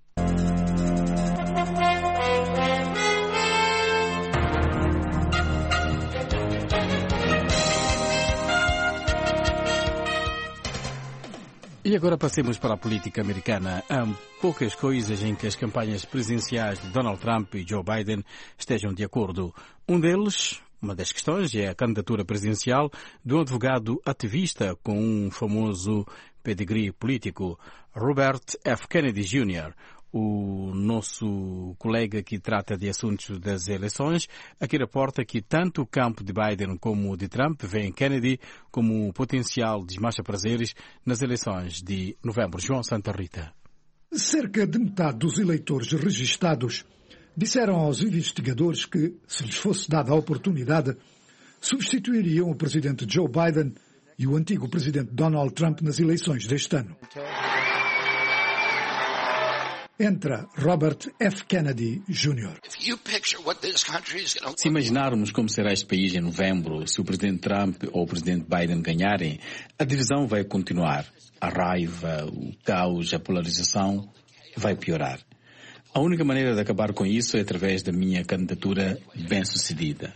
E agora passemos para a política americana. Há poucas coisas em que as campanhas presidenciais de Donald Trump e Joe Biden estejam de acordo. Um deles, uma das questões, é a candidatura presidencial de um advogado ativista com um famoso pedigree político, Robert F. Kennedy Júnior O nosso colega que trata de assuntos das eleições aqui reporta que tanto o campo de Biden como o de Trump veem Kennedy como potencial desmancha-prazeres nas eleições de novembro. João Santa Rita.
Cerca de metade dos eleitores registados disseram aos investigadores que, se lhes fosse dada a oportunidade, substituiriam o presidente Joe Biden e o antigo presidente Donald Trump nas eleições deste ano. Entra Robert F. Kennedy Júnior
Se imaginarmos como será este país em novembro, se o presidente Trump ou o presidente Biden ganharem, a divisão vai continuar. A raiva, o caos, a polarização vai piorar. A única maneira de acabar com isso é através da minha candidatura bem-sucedida.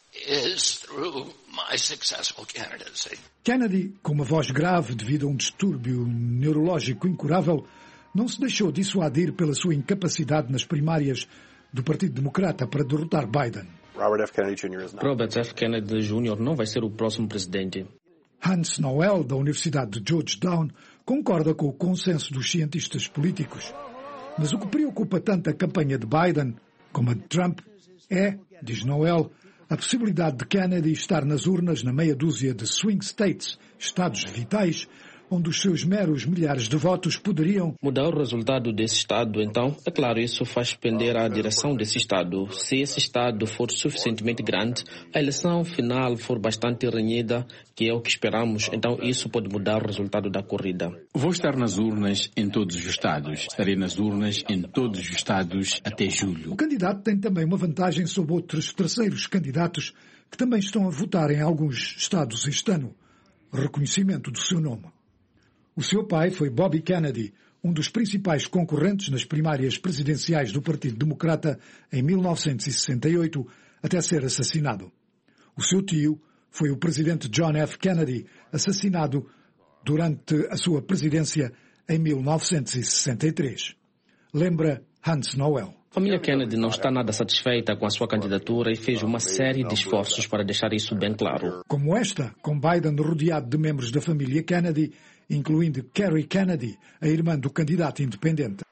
Kennedy, com uma voz grave devido a um distúrbio neurológico incurável, não se deixou dissuadir pela sua incapacidade nas primárias do Partido Democrata para derrotar Biden.
Robert F. Kennedy Júnior Robert F. Kennedy Júnior não vai ser o próximo presidente.
Hans Noel, da Universidade de Georgetown, concorda com o consenso dos cientistas políticos. Mas o que preocupa tanto a campanha de Biden como a de Trump é, diz Noel, a possibilidade de Kennedy estar nas urnas na meia dúzia de swing states, estados vitais, onde os seus meros milhares de votos poderiam
mudar o resultado desse Estado. Então, é claro, isso faz pender a direção desse Estado. Se esse Estado for suficientemente grande, a eleição final for bastante renhida, que é o que esperamos, então isso pode mudar o resultado da corrida.
Vou estar nas urnas em todos os Estados. Estarei nas urnas em todos os Estados até julho.
O candidato tem também uma vantagem sobre outros terceiros candidatos que também estão a votar em alguns Estados este ano. Reconhecimento do seu nome. O seu pai foi Bobby Kennedy, um dos principais concorrentes nas primárias presidenciais do Partido Democrata em mil novecentos e sessenta e oito, até ser assassinado. O seu tio foi o presidente John F. Kennedy, assassinado durante a sua presidência em mil novecentos e sessenta e três. Lembra Hans Noel.
A família Kennedy não está nada satisfeita com a sua candidatura e fez uma série de esforços para deixar isso bem claro.
Como esta, com Biden rodeado de membros da família Kennedy, incluindo Kerry Kennedy, a irmã do candidato independente.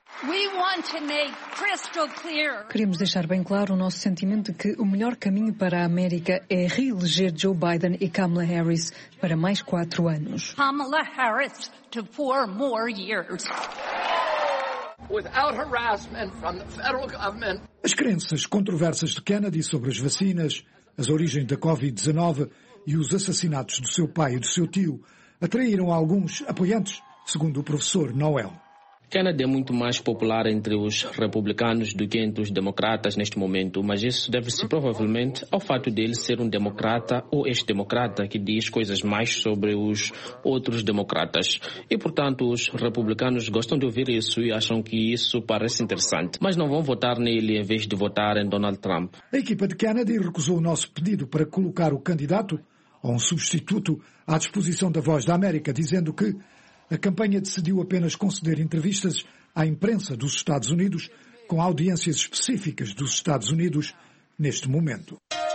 Queremos deixar bem claro o nosso sentimento de que o melhor caminho para a América é reeleger Joe Biden e Kamala Harris para mais quatro anos.
Kamala Harris to four more years. Without harassment from the federal government.
As crenças controversas de Kennedy sobre as vacinas, as origens da covid dezenove e os assassinatos do seu pai e do seu tio atraíram alguns apoiantes, segundo o professor Noel.
Kennedy é muito mais popular entre os republicanos do que entre os democratas neste momento, mas isso deve-se provavelmente ao fato dele ser um democrata ou ex-democrata que diz coisas mais sobre os outros democratas. E, portanto, os republicanos gostam de ouvir isso e acham que isso parece interessante, mas não vão votar nele em vez de votar em Donald Trump.
A equipa de Kennedy recusou o nosso pedido para colocar o candidato ou um substituto à disposição da Voz da América, dizendo que a campanha decidiu apenas conceder entrevistas à imprensa dos Estados Unidos com audiências específicas dos Estados Unidos neste momento.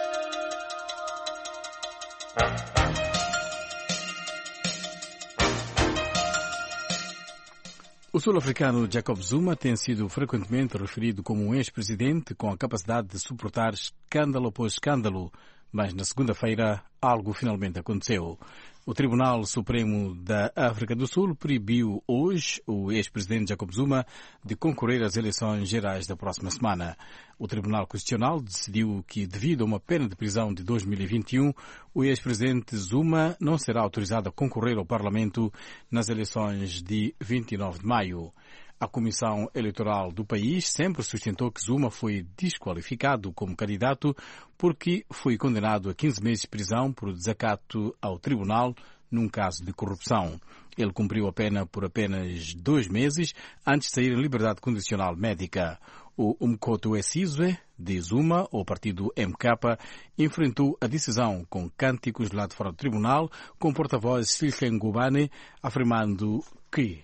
O sul-africano Jacob Zuma tem sido frequentemente referido como um ex-presidente com a capacidade de suportar escândalo após escândalo, mas na segunda-feira algo finalmente aconteceu. O Tribunal Supremo da África do Sul proibiu hoje o ex-presidente Jacob Zuma de concorrer às eleições gerais da próxima semana. O Tribunal Constitucional decidiu que, devido a uma pena de prisão de dois mil e vinte e um, o ex-presidente Zuma não será autorizado a concorrer ao Parlamento nas eleições de vinte e nove de maio. A Comissão Eleitoral do país sempre sustentou que Zuma foi desqualificado como candidato porque foi condenado a quinze meses de prisão por desacato ao tribunal num caso de corrupção. Ele cumpriu a pena por apenas dois meses antes de sair em liberdade condicional médica. O Umkhonto we Sizwe de Zuma, o partido M K, enfrentou a decisão com cânticos lá de fora do tribunal, com o porta-voz Sihle Ngubane afirmando que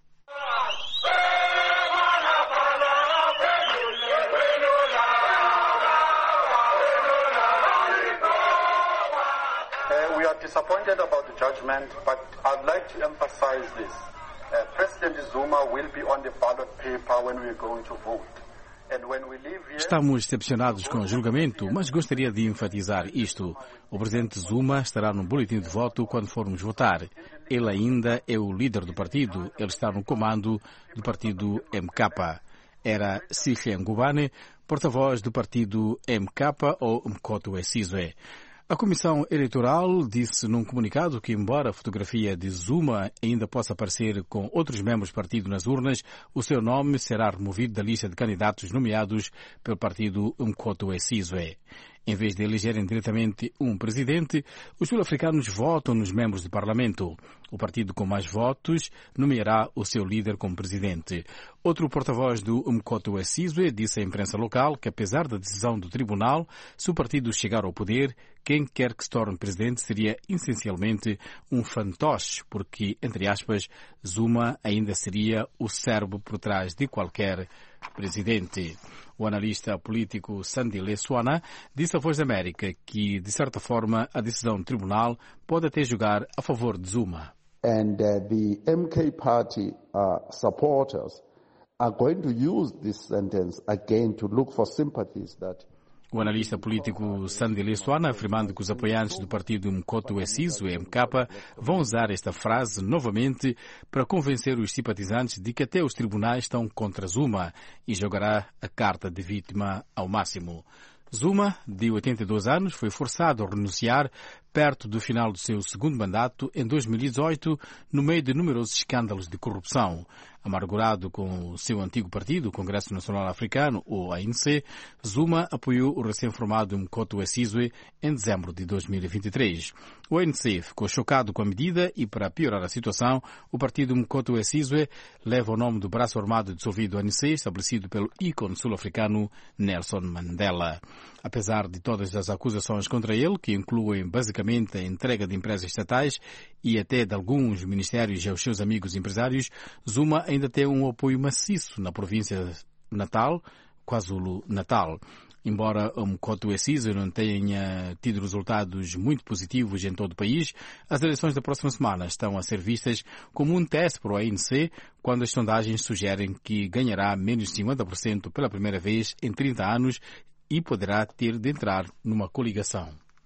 disappointed about the judgment, but I'd like to emphasize this. Uh, President Zuma will be on the ballot paper when we're going to vote. And when we leave here...
Estamos decepcionados com o julgamento, mas gostaria de enfatizar isto. O presidente Zuma estará no boletim de voto quando formos votar. Ele ainda é o líder do partido. Ele está no comando do partido M K. Era Sihle Ngubane, porta-voz do partido M K ou Umkhonto we Sizwe. A Comissão Eleitoral disse num comunicado que, embora a fotografia de Zuma ainda possa aparecer com outros membros do partido nas urnas, o seu nome será removido da lista de candidatos nomeados pelo partido Umkhonto we Sizwe. Em vez de elegerem diretamente um presidente, os sul-africanos votam nos membros do Parlamento. O partido com mais votos nomeará o seu líder como presidente. Outro porta-voz do Umkhonto we Sizwe disse à imprensa local que, apesar da decisão do tribunal, se o partido chegar ao poder, quem quer que se torne presidente seria essencialmente um fantoche, porque, entre aspas, Zuma ainda seria o cérebro por trás de qualquer presidente. O analista político Sandile Swana disse à Voz da América que, de certa forma, a decisão do tribunal pode até jogar a favor de Zuma.
And uh, the M K party uh, supporters are going to use this sentence again to look for sympathies that
O analista político Sandile Swana afirmando que os apoiantes do partido Umkhonto we Sizwe, M K, vão usar esta frase novamente para convencer os simpatizantes de que até os tribunais estão contra Zuma e jogará a carta de vítima ao máximo. Zuma, de oitenta e dois anos, foi forçado a renunciar perto do final do seu segundo mandato em dois mil e dezoito, no meio de numerosos escândalos de corrupção. Amargurado com o seu antigo partido, o Congresso Nacional Africano, ou A N C, Zuma apoiou o recém-formado Umkhonto we Sizwe em dezembro de dois mil e vinte e três. O A N C ficou chocado com a medida e, para piorar a situação, o partido Umkhonto we Sizwe leva o nome do braço armado dissolvido do A N C, estabelecido pelo ícone sul-africano Nelson Mandela. Apesar de todas as acusações contra ele, que incluem basicamente a entrega de empresas estatais e até de alguns ministérios aos seus amigos empresários, Zuma ainda tem um apoio maciço na província natal, KwaZulu-Natal. Embora o Umkhonto we Sizwe não tenha tido resultados muito positivos em todo o país, as eleições da próxima semana estão a ser vistas como um teste para o A N C, quando as sondagens sugerem que ganhará menos de cinquenta por cento pela primeira vez em trinta anos e poderá ter de entrar numa coligação.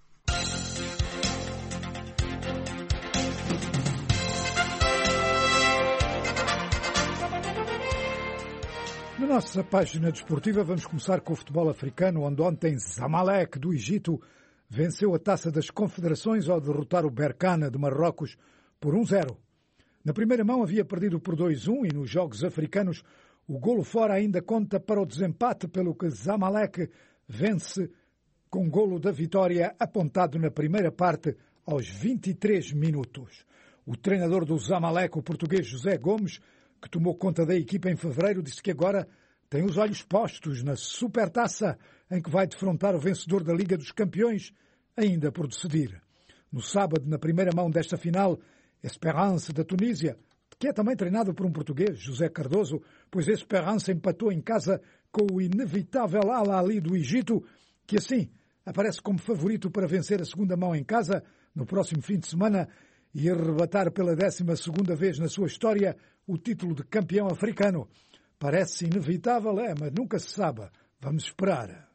Na nossa página desportiva vamos começar com o futebol africano, onde ontem Zamalek do Egito venceu a Taça das Confederações ao derrotar o Berkane de Marrocos por um zero. Na primeira mão havia perdido por dois a um e nos jogos africanos o golo fora ainda conta para o desempate, pelo que Zamalek vence com golo da vitória apontado na primeira parte aos vinte e três minutos. O treinador do Zamalek, o português José Gomes, que tomou conta da equipa em fevereiro, disse que agora tem os olhos postos na Supertaça, em que vai defrontar o vencedor da Liga dos Campeões, ainda por decidir. No sábado, na primeira mão desta final, Esperance da Tunísia, que é também treinado por um português, José Cardoso, pois Esperance empatou em casa com o inevitável Al Ahly do Egito, que assim aparece como favorito para vencer a segunda mão em casa no próximo fim de semana e arrebatar pela décima segunda vez na sua história o título de campeão africano. Parece inevitável, é, mas nunca se sabe. Vamos esperar.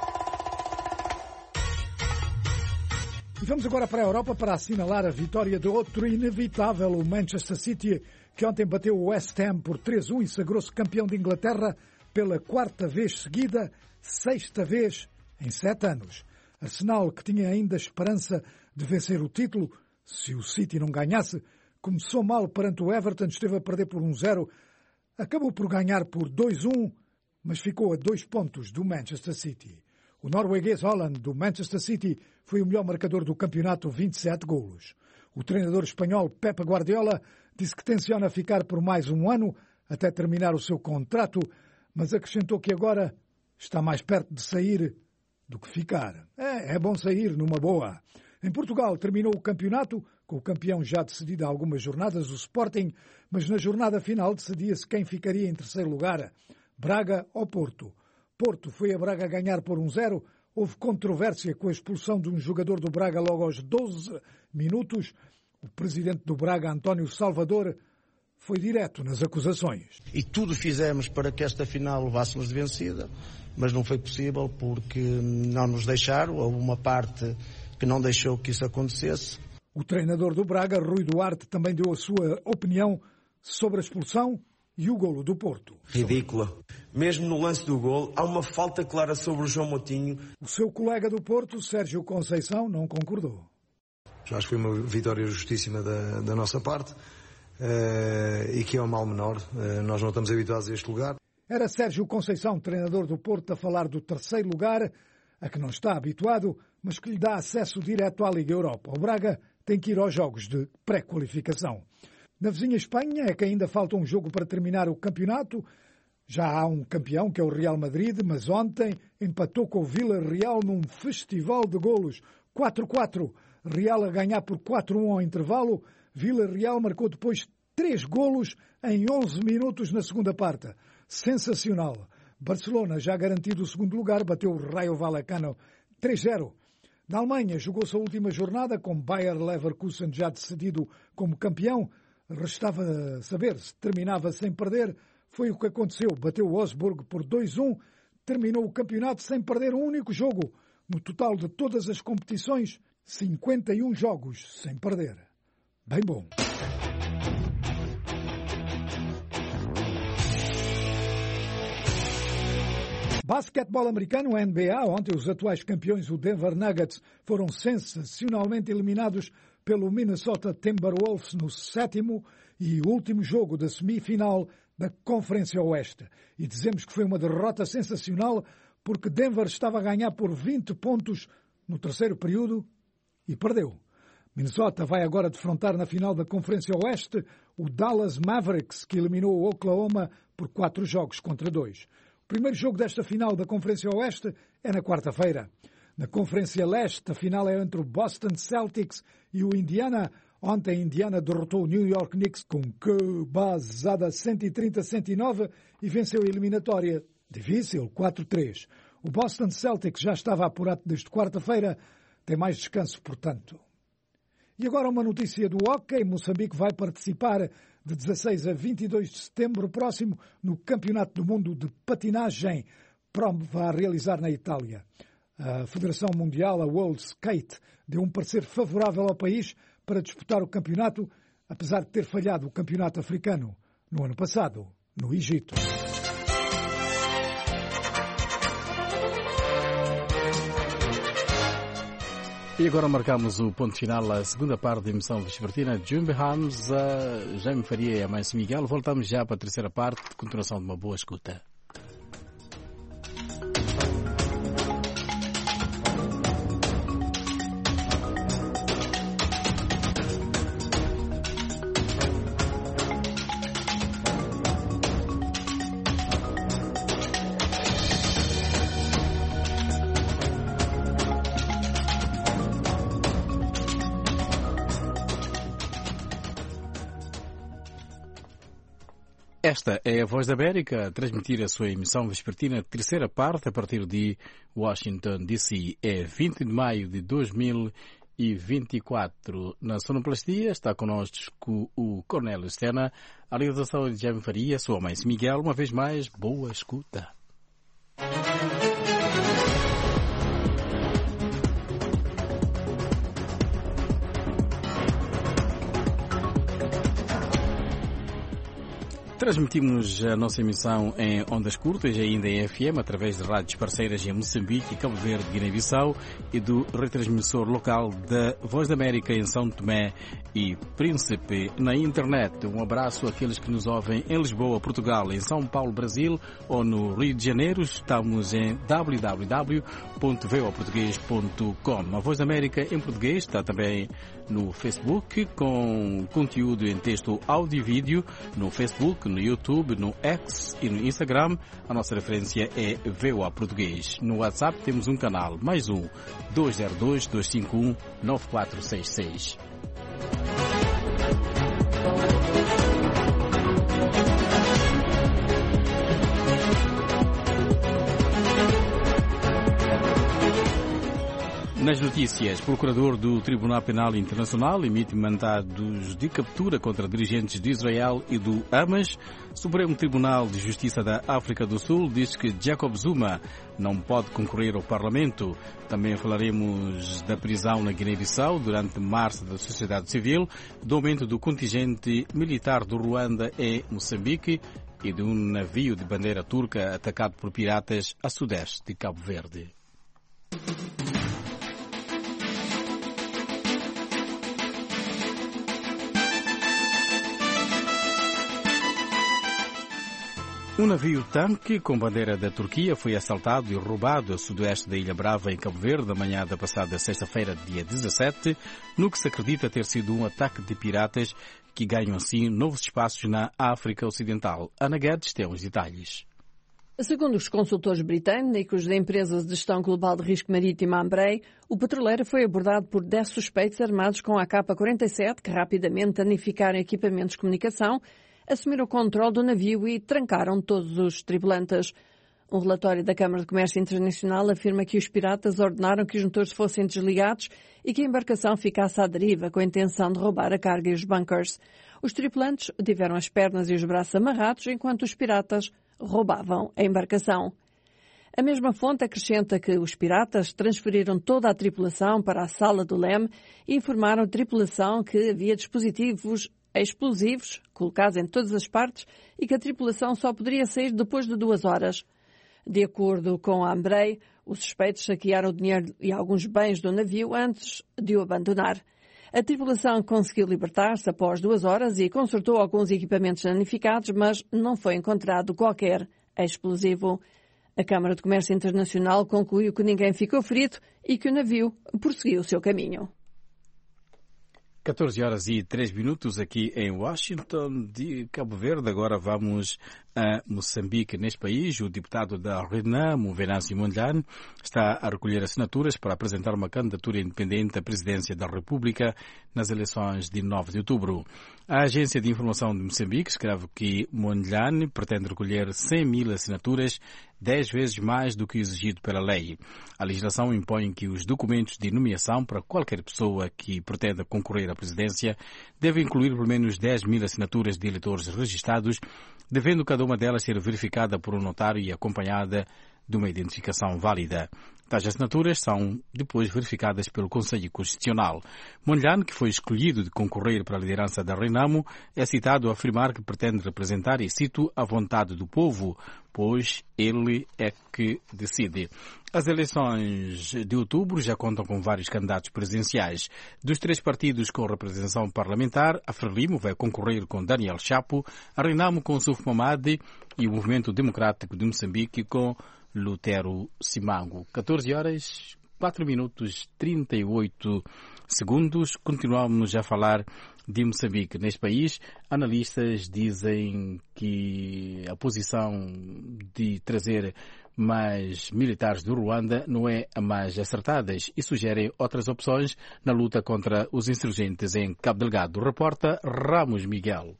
E vamos agora para a Europa para assinalar a vitória de outro inevitável, o Manchester City, que ontem bateu o West Ham por três a um e sagrou-se campeão de Inglaterra pela quarta vez seguida, sexta vez em sete anos. Arsenal, que tinha ainda esperança de vencer o título, se o City não ganhasse, começou mal perante o Everton, esteve a perder por um zero, acabou por ganhar por dois a um, mas ficou a dois pontos do Manchester City. O norueguês Haaland, do Manchester City, foi o melhor marcador do campeonato, vinte e sete golos. O treinador espanhol Pep Guardiola disse que tenciona ficar por mais um ano até terminar o seu contrato, mas acrescentou que agora está mais perto de sair do que ficar. É, é bom sair numa boa. Em Portugal terminou o campeonato, com o campeão já decidido há algumas jornadas, o Sporting, mas na jornada final decidia-se quem ficaria em terceiro lugar, Braga ou Porto. Porto foi a Braga ganhar por um zero, houve controvérsia com a expulsão de um jogador do Braga logo aos doze minutos. O presidente do Braga, António Salvador, foi direto nas acusações.
E tudo fizemos para que esta final levássemos de vencida, mas não foi possível porque não nos deixaram, houve uma parte que não deixou que isso acontecesse.
O treinador do Braga, Rui Duarte, também deu a sua opinião sobre a expulsão e o golo do Porto.
Ridícula. Mesmo no lance do golo, há uma falta clara sobre o João Moutinho.
O seu colega do Porto, Sérgio Conceição, não concordou.
Acho que foi uma vitória justíssima da, da nossa parte uh, e que é um mal menor. Uh, nós não estamos habituados a este lugar.
Era Sérgio Conceição, treinador do Porto, a falar do terceiro lugar, a que não está habituado, mas que lhe dá acesso direto à Liga Europa. O Braga tem que ir aos jogos de pré-qualificação. Na vizinha Espanha é que ainda falta um jogo para terminar o campeonato. Já há um campeão, que é o Real Madrid, mas ontem empatou com o Villarreal num festival de golos. quatro a quatro. Real a ganhar por quatro a um ao intervalo. Villarreal marcou depois três golos em onze minutos na segunda parte. Sensacional. Barcelona, já garantido o segundo lugar, bateu o Rayo Vallecano três a zero. Na Alemanha, jogou-se a última jornada com Bayer Leverkusen já decidido como campeão. Restava saber se terminava sem perder. Foi o que aconteceu. Bateu o Wolfsburg por dois a um. Terminou o campeonato sem perder um único jogo. No total de todas as competições, cinquenta e um jogos sem perder. Bem bom. Basquetebol americano, N B A. Ontem os atuais campeões, o Denver Nuggets, foram sensacionalmente eliminados pelo Minnesota Timberwolves no sétimo e último jogo da semifinal da Conferência Oeste. E dizemos que foi uma derrota sensacional porque Denver estava a ganhar por vinte pontos no terceiro período e perdeu. Minnesota vai agora defrontar na final da Conferência Oeste o Dallas Mavericks, que eliminou o Oklahoma por quatro jogos contra dois. O primeiro jogo desta final da Conferência Oeste é na quarta-feira. Na Conferência Leste, a final é entre o Boston Celtics e o Indiana. Ontem, Indiana derrotou o New York Knicks com que basada cento e trinta a cento e nove e venceu a eliminatória. Difícil, quatro a três. O Boston Celtics já estava apurado desde quarta-feira, tem mais descanso, portanto. E agora uma notícia do hóquei. Moçambique vai participar de dezasseis a vinte e dois de setembro próximo no Campeonato do Mundo de Patinagem, prova a realizar na Itália. A Federação Mundial, a World Skate, deu um parecer favorável ao país para disputar o campeonato, apesar de ter falhado o campeonato africano no ano passado, no Egito.
E agora marcamos o ponto final à segunda parte da emissão vespertina. Jumbe Hamza, Jaime Faria e a Mãe Miguel. Voltamos já para a terceira parte, continuação de uma boa escuta. Esta é a Voz da América, a transmitir a sua emissão vespertina, terceira parte, a partir de Washington, D C. É vinte de maio de dois mil e vinte e quatro. Na sonoplastia está connosco o Cornélio Stena, a realização de Jaime Faria, sua mãe Miguel. Uma vez mais, boa escuta. Transmitimos a nossa emissão em ondas curtas e ainda em F M, através de rádios parceiras em Moçambique, Cabo Verde, Guiné-Bissau e do retransmissor local da Voz da América em São Tomé e Príncipe. Na internet, um abraço àqueles que nos ouvem em Lisboa, Portugal, em São Paulo, Brasil ou no Rio de Janeiro. Estamos em w w w ponto v o português ponto com. A Voz da América em português está também no Facebook, com conteúdo em texto, áudio e vídeo, no Facebook, no YouTube, no X e no Instagram. A nossa referência é V O A Português. No WhatsApp temos um canal, mais um, dois zero dois, dois cinco um, nove quatro seis seis. Nas notícias, o procurador do Tribunal Penal Internacional emite mandados de captura contra dirigentes de Israel e do Hamas. O Supremo Tribunal de Justiça da África do Sul diz que Jacob Zuma não pode concorrer ao Parlamento. Também falaremos da prisão na Guiné-Bissau durante março da sociedade civil, do aumento do contingente militar do Ruanda em Moçambique e de um navio de bandeira turca atacado por piratas a sudeste de Cabo Verde. Um navio-tanque com bandeira da Turquia foi assaltado e roubado a sudoeste da Ilha Brava, em Cabo Verde, na manhã da passada sexta-feira, dia dezassete, no que se acredita ter sido um ataque de piratas que ganham assim novos espaços na África Ocidental. Ana Guedes tem os detalhes.
Segundo os consultores britânicos da empresa de gestão global de risco marítimo Ambrey, o petroleiro foi abordado por dez suspeitos armados com a A K quarenta e sete que rapidamente danificaram equipamentos de comunicação, assumiram o controle do navio e trancaram todos os tripulantes. Um relatório da Câmara de Comércio Internacional afirma que os piratas ordenaram que os motores fossem desligados e que a embarcação ficasse à deriva com a intenção de roubar a carga e os bunkers. Os tripulantes tiveram as pernas e os braços amarrados enquanto os piratas roubavam a embarcação. A mesma fonte acrescenta que os piratas transferiram toda a tripulação para a sala do leme e informaram a tripulação que havia dispositivos explosivos colocados em todas as partes e que a tripulação só poderia sair depois de duas horas. De acordo com a Ambrey, os suspeitos saquearam o dinheiro e alguns bens do navio antes de o abandonar. A tripulação conseguiu libertar-se após duas horas e consertou alguns equipamentos danificados, mas não foi encontrado qualquer explosivo. A Câmara de Comércio Internacional concluiu que ninguém ficou ferido e que o navio prosseguiu o seu caminho.
catorze horas e três minutos aqui em Washington, de Cabo Verde. Agora vamos a Moçambique. Neste país, o deputado da Renamo, Venâncio Mondlane, está a recolher assinaturas para apresentar uma candidatura independente à presidência da República nas eleições de nove de outubro. A Agência de Informação de Moçambique escreve que Mondlane pretende recolher cem mil assinaturas, dez vezes mais do que exigido pela lei. A legislação impõe que os documentos de nomeação para qualquer pessoa que pretenda concorrer à presidência devem incluir pelo menos dez mil assinaturas de eleitores registados, devendo cada uma delas ser verificada por um notário e acompanhada de uma identificação válida. Tais assinaturas são depois verificadas pelo Conselho Constitucional. Mondlane, que foi escolhido de concorrer para a liderança da Renamo, é citado a afirmar que pretende representar, e cito, a vontade do povo, pois ele é que decide. As eleições de outubro já contam com vários candidatos presidenciais. Dos três partidos com representação parlamentar, a Frelimo vai concorrer com Daniel Chapo, a Renamo com Suf Mamadi e o Movimento Democrático de Moçambique com Lutero Simango. catorze horas, quatro minutos, trinta e oito segundos. Continuamos a falar de Moçambique. Neste país, analistas dizem que a posição de trazer mais militares do Ruanda não é a mais acertada e sugerem outras opções na luta contra os insurgentes em Cabo Delgado. Reporta Ramos Miguel.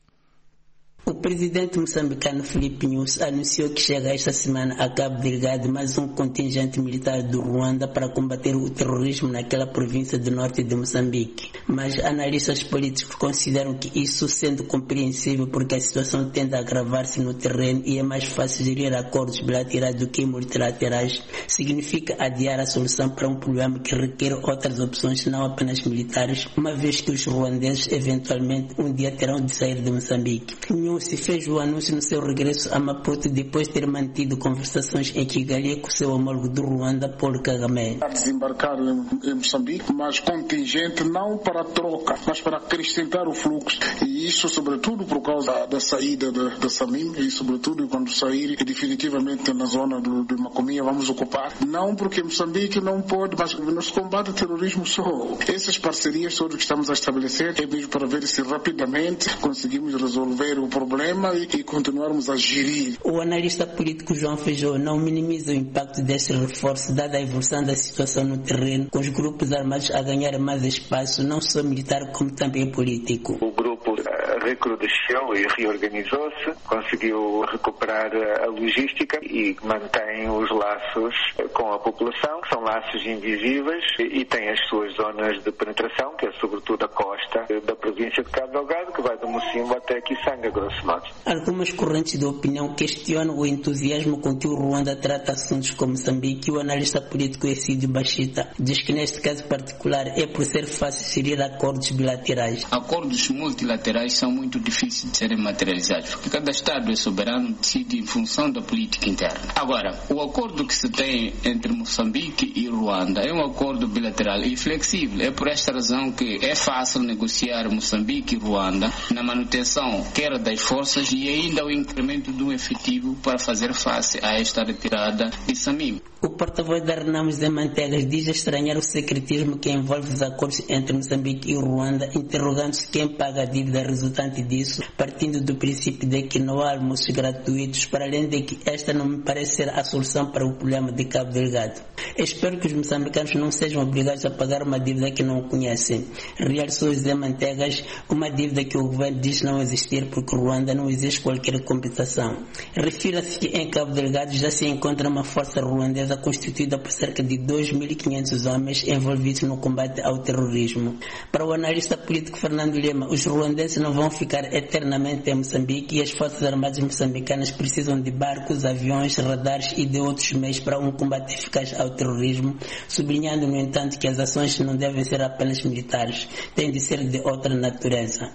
O presidente moçambicano Filipe Nyusi anunciou que chega esta semana a Cabo Delgado mais um contingente militar do Ruanda para combater o terrorismo naquela província do norte de Moçambique. Mas analistas políticos consideram que isso sendo compreensível porque a situação tende a agravar-se no terreno e é mais fácil gerir acordos bilaterais do que multilaterais, significa adiar a solução para um problema que requer outras opções não apenas militares, uma vez que os ruandeses eventualmente um dia terão de sair de Moçambique. Se fez o anúncio no seu regresso a Maputo depois de ter mantido conversações em Kigali com seu homólogo do Ruanda, Paul Kagame.
Desembarcar em, em Moçambique, mas contingente não para troca, mas para acrescentar o fluxo. E isso, sobretudo, por causa da, da saída da, da Samim, e sobretudo quando sair, e definitivamente na zona do, de Macomia vamos ocupar. Não porque Moçambique não pode, mas nos combate o terrorismo só. Essas parcerias todas que estamos a estabelecer é mesmo para ver se rapidamente conseguimos resolver o problema problema e, e continuarmos a gerir.
O analista político João Feijó não minimiza o impacto deste reforço, dada a evolução da situação no terreno, com os grupos armados a ganhar mais espaço, não só militar como também político.
O grupo recrudesceu e reorganizou-se, conseguiu recuperar a logística e mantém os laços com a população, que são laços invisíveis, e tem as suas zonas de penetração, que é sobretudo a costa da província de Cabo Delgado, que vai do Mocimbo até Kisanga, grosso modo.
Algumas correntes de opinião questionam o entusiasmo com que o Ruanda trata assuntos como Moçambique. O analista político Exídio Bachita diz que neste caso particular é por ser fácil gerir acordos bilaterais.
Acordos multilaterais são muito difíceis de serem materializados, porque cada Estado é soberano e decide em função da política interna. Agora, o acordo que se tem entre Moçambique e Ruanda é um acordo bilateral e flexível. É por esta razão que é fácil negociar Moçambique e Ruanda na manutenção quer das forças e ainda o incremento do efetivo para fazer face a esta retirada de Samim.
O porta-voz da Renamo Zé Mantegas diz estranhar o secretismo que envolve os acordos entre Moçambique e Ruanda, interrogando-se quem paga a dívida resultante disso, partindo do princípio de que não há almoços gratuitos, para além de que esta não me parece ser a solução para o problema de Cabo Delgado. Espero que os moçambicanos não sejam obrigados a pagar uma dívida que não conhecem. Realçou Zé Mantegas uma dívida que o governo diz não existir porque Ruanda não existe qualquer compensação. Refira-se que em Cabo Delgado já se encontra uma força ruandesa constituída por cerca de dois mil e quinhentos homens envolvidos no combate ao terrorismo. Para o analista político Fernando Lima, os ruandenses não vão ficar eternamente em Moçambique e as forças armadas moçambicanas precisam de barcos, aviões, radares e de outros meios para um combate eficaz ao terrorismo, sublinhando, no entanto, que as ações não devem ser apenas militares, têm de ser de outra natureza.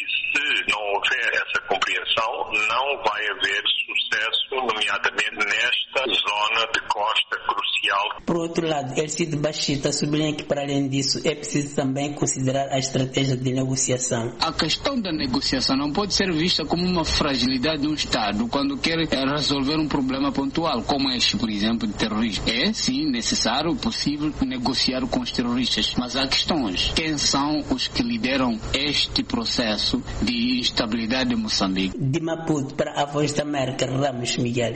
Se não houver essa compreensão, não vai haver sucesso, nomeadamente nesta zona de costa crucial.
Por outro lado, Elcide Bachita sublinha que, para além disso, é preciso também considerar a estratégia de negociação.
A questão da negociação não pode ser vista como uma fragilidade de um Estado quando quer resolver um problema pontual, como este, por exemplo, de terrorismo. É, sim, necessário, possível negociar com os terroristas, mas há questões. Quem são os que lideram este processo de instabilidade de Moçambique?
De Maputo para a Voz da América, Ramos Miguel.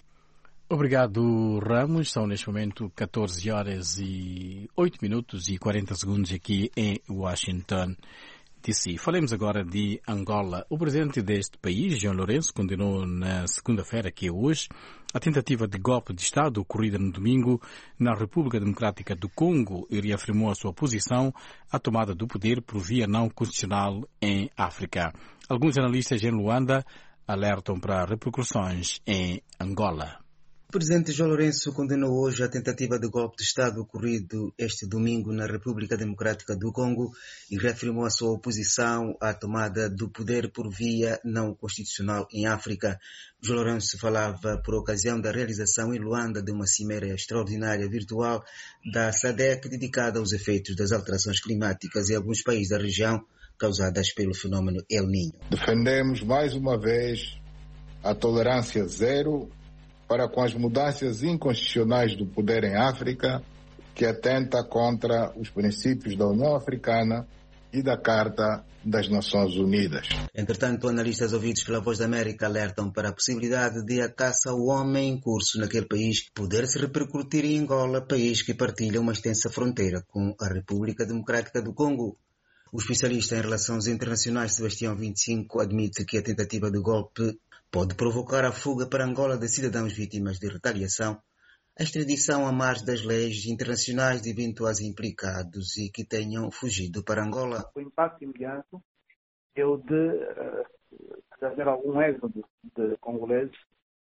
Obrigado, Ramos. São neste momento catorze horas e oito minutos e quarenta segundos aqui em Washington, D C. Falemos agora de Angola. O presidente deste país, João Lourenço, condenou na segunda-feira, que é hoje, a tentativa de golpe de Estado ocorrida no domingo na República Democrática do Congo e reafirmou a sua posição à tomada do poder por via não constitucional em África. Alguns analistas em Luanda alertam para repercussões em Angola.
O presidente João Lourenço condenou hoje a tentativa de golpe de Estado ocorrido este domingo na República Democrática do Congo e reafirmou a sua oposição à tomada do poder por via não constitucional em África. João Lourenço falava por ocasião da realização em Luanda de uma cimeira extraordinária virtual da SADC dedicada aos efeitos das alterações climáticas em alguns países da região causadas pelo fenômeno El Niño.
Defendemos mais uma vez a tolerância zero para com as mudanças inconstitucionais do poder em África, que atenta contra os princípios da União Africana e da Carta das Nações Unidas.
Entretanto, analistas ouvidos pela Voz da América alertam para a possibilidade de a caça ao homem em curso naquele país poder se repercutir em Angola, país que partilha uma extensa fronteira com a República Democrática do Congo. O especialista em relações internacionais Sebastião vinte e cinco admite que a tentativa de golpe pode provocar a fuga para Angola de cidadãos vítimas de retaliação, a extradição à margem das leis internacionais de eventuais implicados e que tenham fugido para Angola.
O impacto imediato é o de uh, haver algum êxodo de congoleses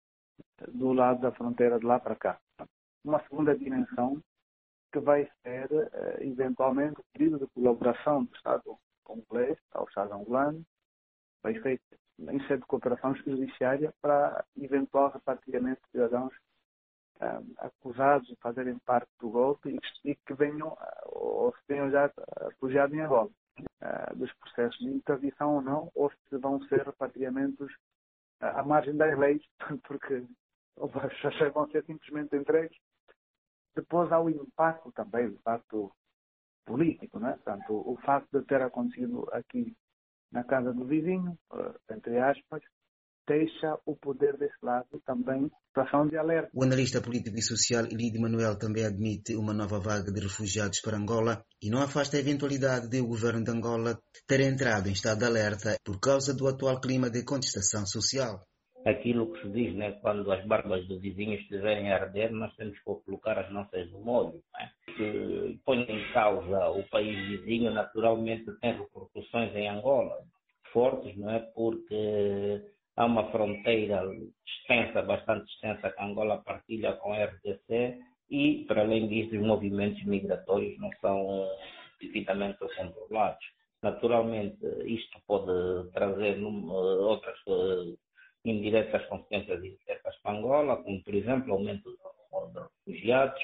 do lado da fronteira de lá para cá. Uma segunda dimensão que vai ser, uh, eventualmente, o pedido de colaboração do Estado congolês ao Estado angolano, vai feito em sede de cooperação judiciária para eventual repatriamento de cidadãos uh, acusados de fazerem parte do golpe e que, e que venham, uh, ou se tenham já refugiado em Angola, uh, dos processos de interdição ou não, ou se vão ser repatriamentos uh, à margem das leis, porque ou vão ser simplesmente entregues. Depois há o impacto também, o impacto político, né? Portanto, o facto de ter acontecido aqui na casa do vizinho, entre aspas, deixa o poder desse lado também situação de alerta.
O analista político e social Elide Manuel também admite uma nova vaga de refugiados para Angola e não afasta a eventualidade de o governo de Angola ter entrado em estado de alerta por causa do atual clima de contestação social.
Aquilo que se diz, né, quando as barbas do vizinho estiverem a arder, nós temos que colocar as nossas no molho. Né? Que põe em causa o país vizinho, naturalmente tem repercussões em Angola fortes, não é? Porque há uma fronteira extensa, bastante extensa, que Angola partilha com a R D C e, para além disso, os movimentos migratórios não são devidamente controlados. Naturalmente, isto pode trazer outras indiretas consequências indiretas para Angola, como, por exemplo, aumento de refugiados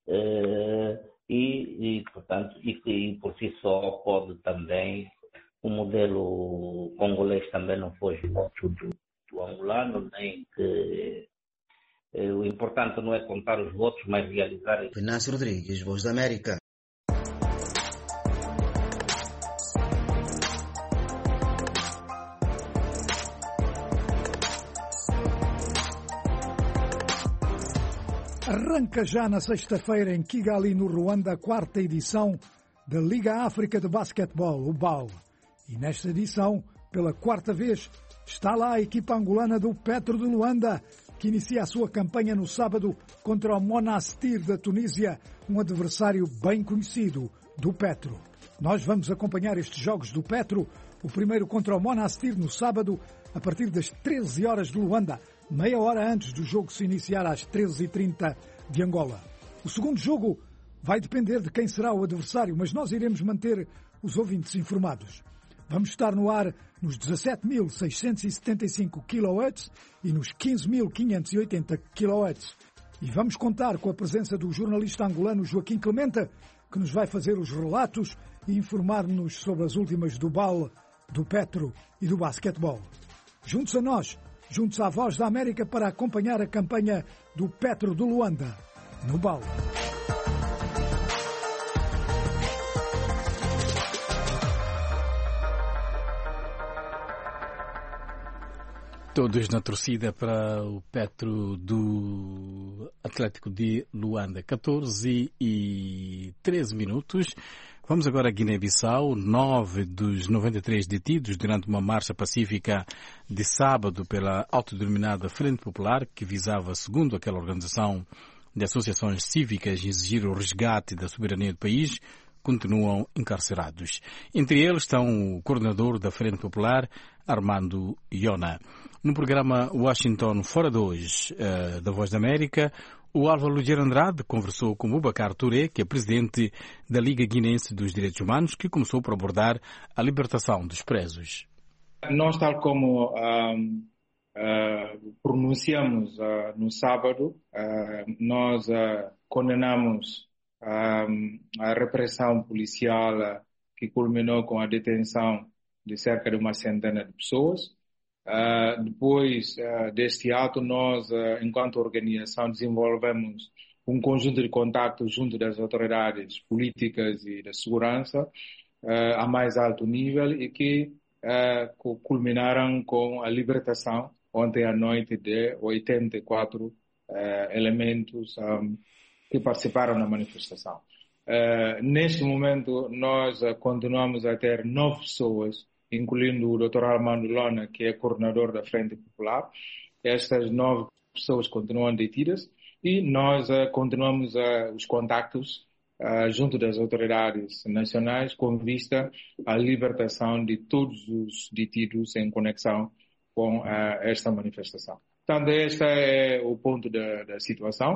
eh, e, e, portanto, e, e por si só pode também, o modelo congolês também não foge muito do, do angolano, nem que eh, o importante não é contar os votos, mas realizar...
Venâncio Rodrigues, Voz da América.
Arranca já na sexta-feira em Kigali, no Ruanda, a quarta edição da Liga África de Basquetebol, o B A L. E nesta edição, pela quarta vez, está lá a equipa angolana do Petro de Luanda, que inicia a sua campanha no sábado contra o Monastir da Tunísia, um adversário bem conhecido do Petro. Nós vamos acompanhar estes jogos do Petro, o primeiro contra o Monastir no sábado, a partir das treze horas de Luanda, meia hora antes do jogo se iniciar às treze e trinta de Angola. O segundo jogo vai depender de quem será o adversário, mas nós iremos manter os ouvintes informados. Vamos estar no ar nos dezassete mil seiscentos e setenta e cinco quilohertz e nos quinze mil quinhentos e oitenta quilohertz. E vamos contar com a presença do jornalista angolano Joaquim Clemente, que nos vai fazer os relatos e informar-nos sobre as últimas do B A L, do Petro e do basquetebol. Juntos a nós, juntos à Voz da América, para acompanhar a campanha do Petro de Luanda no B A L.
Todos na torcida para o Petro do Atlético de Luanda. catorze e treze minutos. Vamos agora a Guiné-Bissau. Nove dos noventa e três detidos durante uma marcha pacífica de sábado pela autodenominada Frente Popular, que visava, segundo aquela organização de associações cívicas, exigir o resgate da soberania do país, continuam encarcerados. Entre eles estão o coordenador da Frente Popular, Armando Iona. No programa Washington Fora de Hoje, uh, da Voz da América, o Álvaro Lugero Andrade conversou com Boubacar Touré, que é presidente da Liga Guinense dos Direitos Humanos, que começou por abordar a libertação dos presos.
Nós, tal como um, uh, pronunciamos uh, no sábado, uh, nós uh, condenamos um, a repressão policial uh, que culminou com a detenção de cerca de uma centena de pessoas. Uh, depois uh, deste ato, nós, uh, enquanto organização, desenvolvemos um conjunto de contactos junto das autoridades políticas e de segurança uh, a mais alto nível e que uh, culminaram com a libertação ontem à noite de oitenta e quatro uh, elementos um, que participaram na manifestação. Uh, neste momento, nós uh, continuamos a ter nove pessoas, incluindo o doutor Armando Lona, que é coordenador da Frente Popular. Estas nove pessoas continuam detidas e nós uh, continuamos uh, os contactos uh, junto das autoridades nacionais com vista à libertação de todos os detidos em conexão com uh, esta manifestação. Portanto, este é o ponto da, da situação.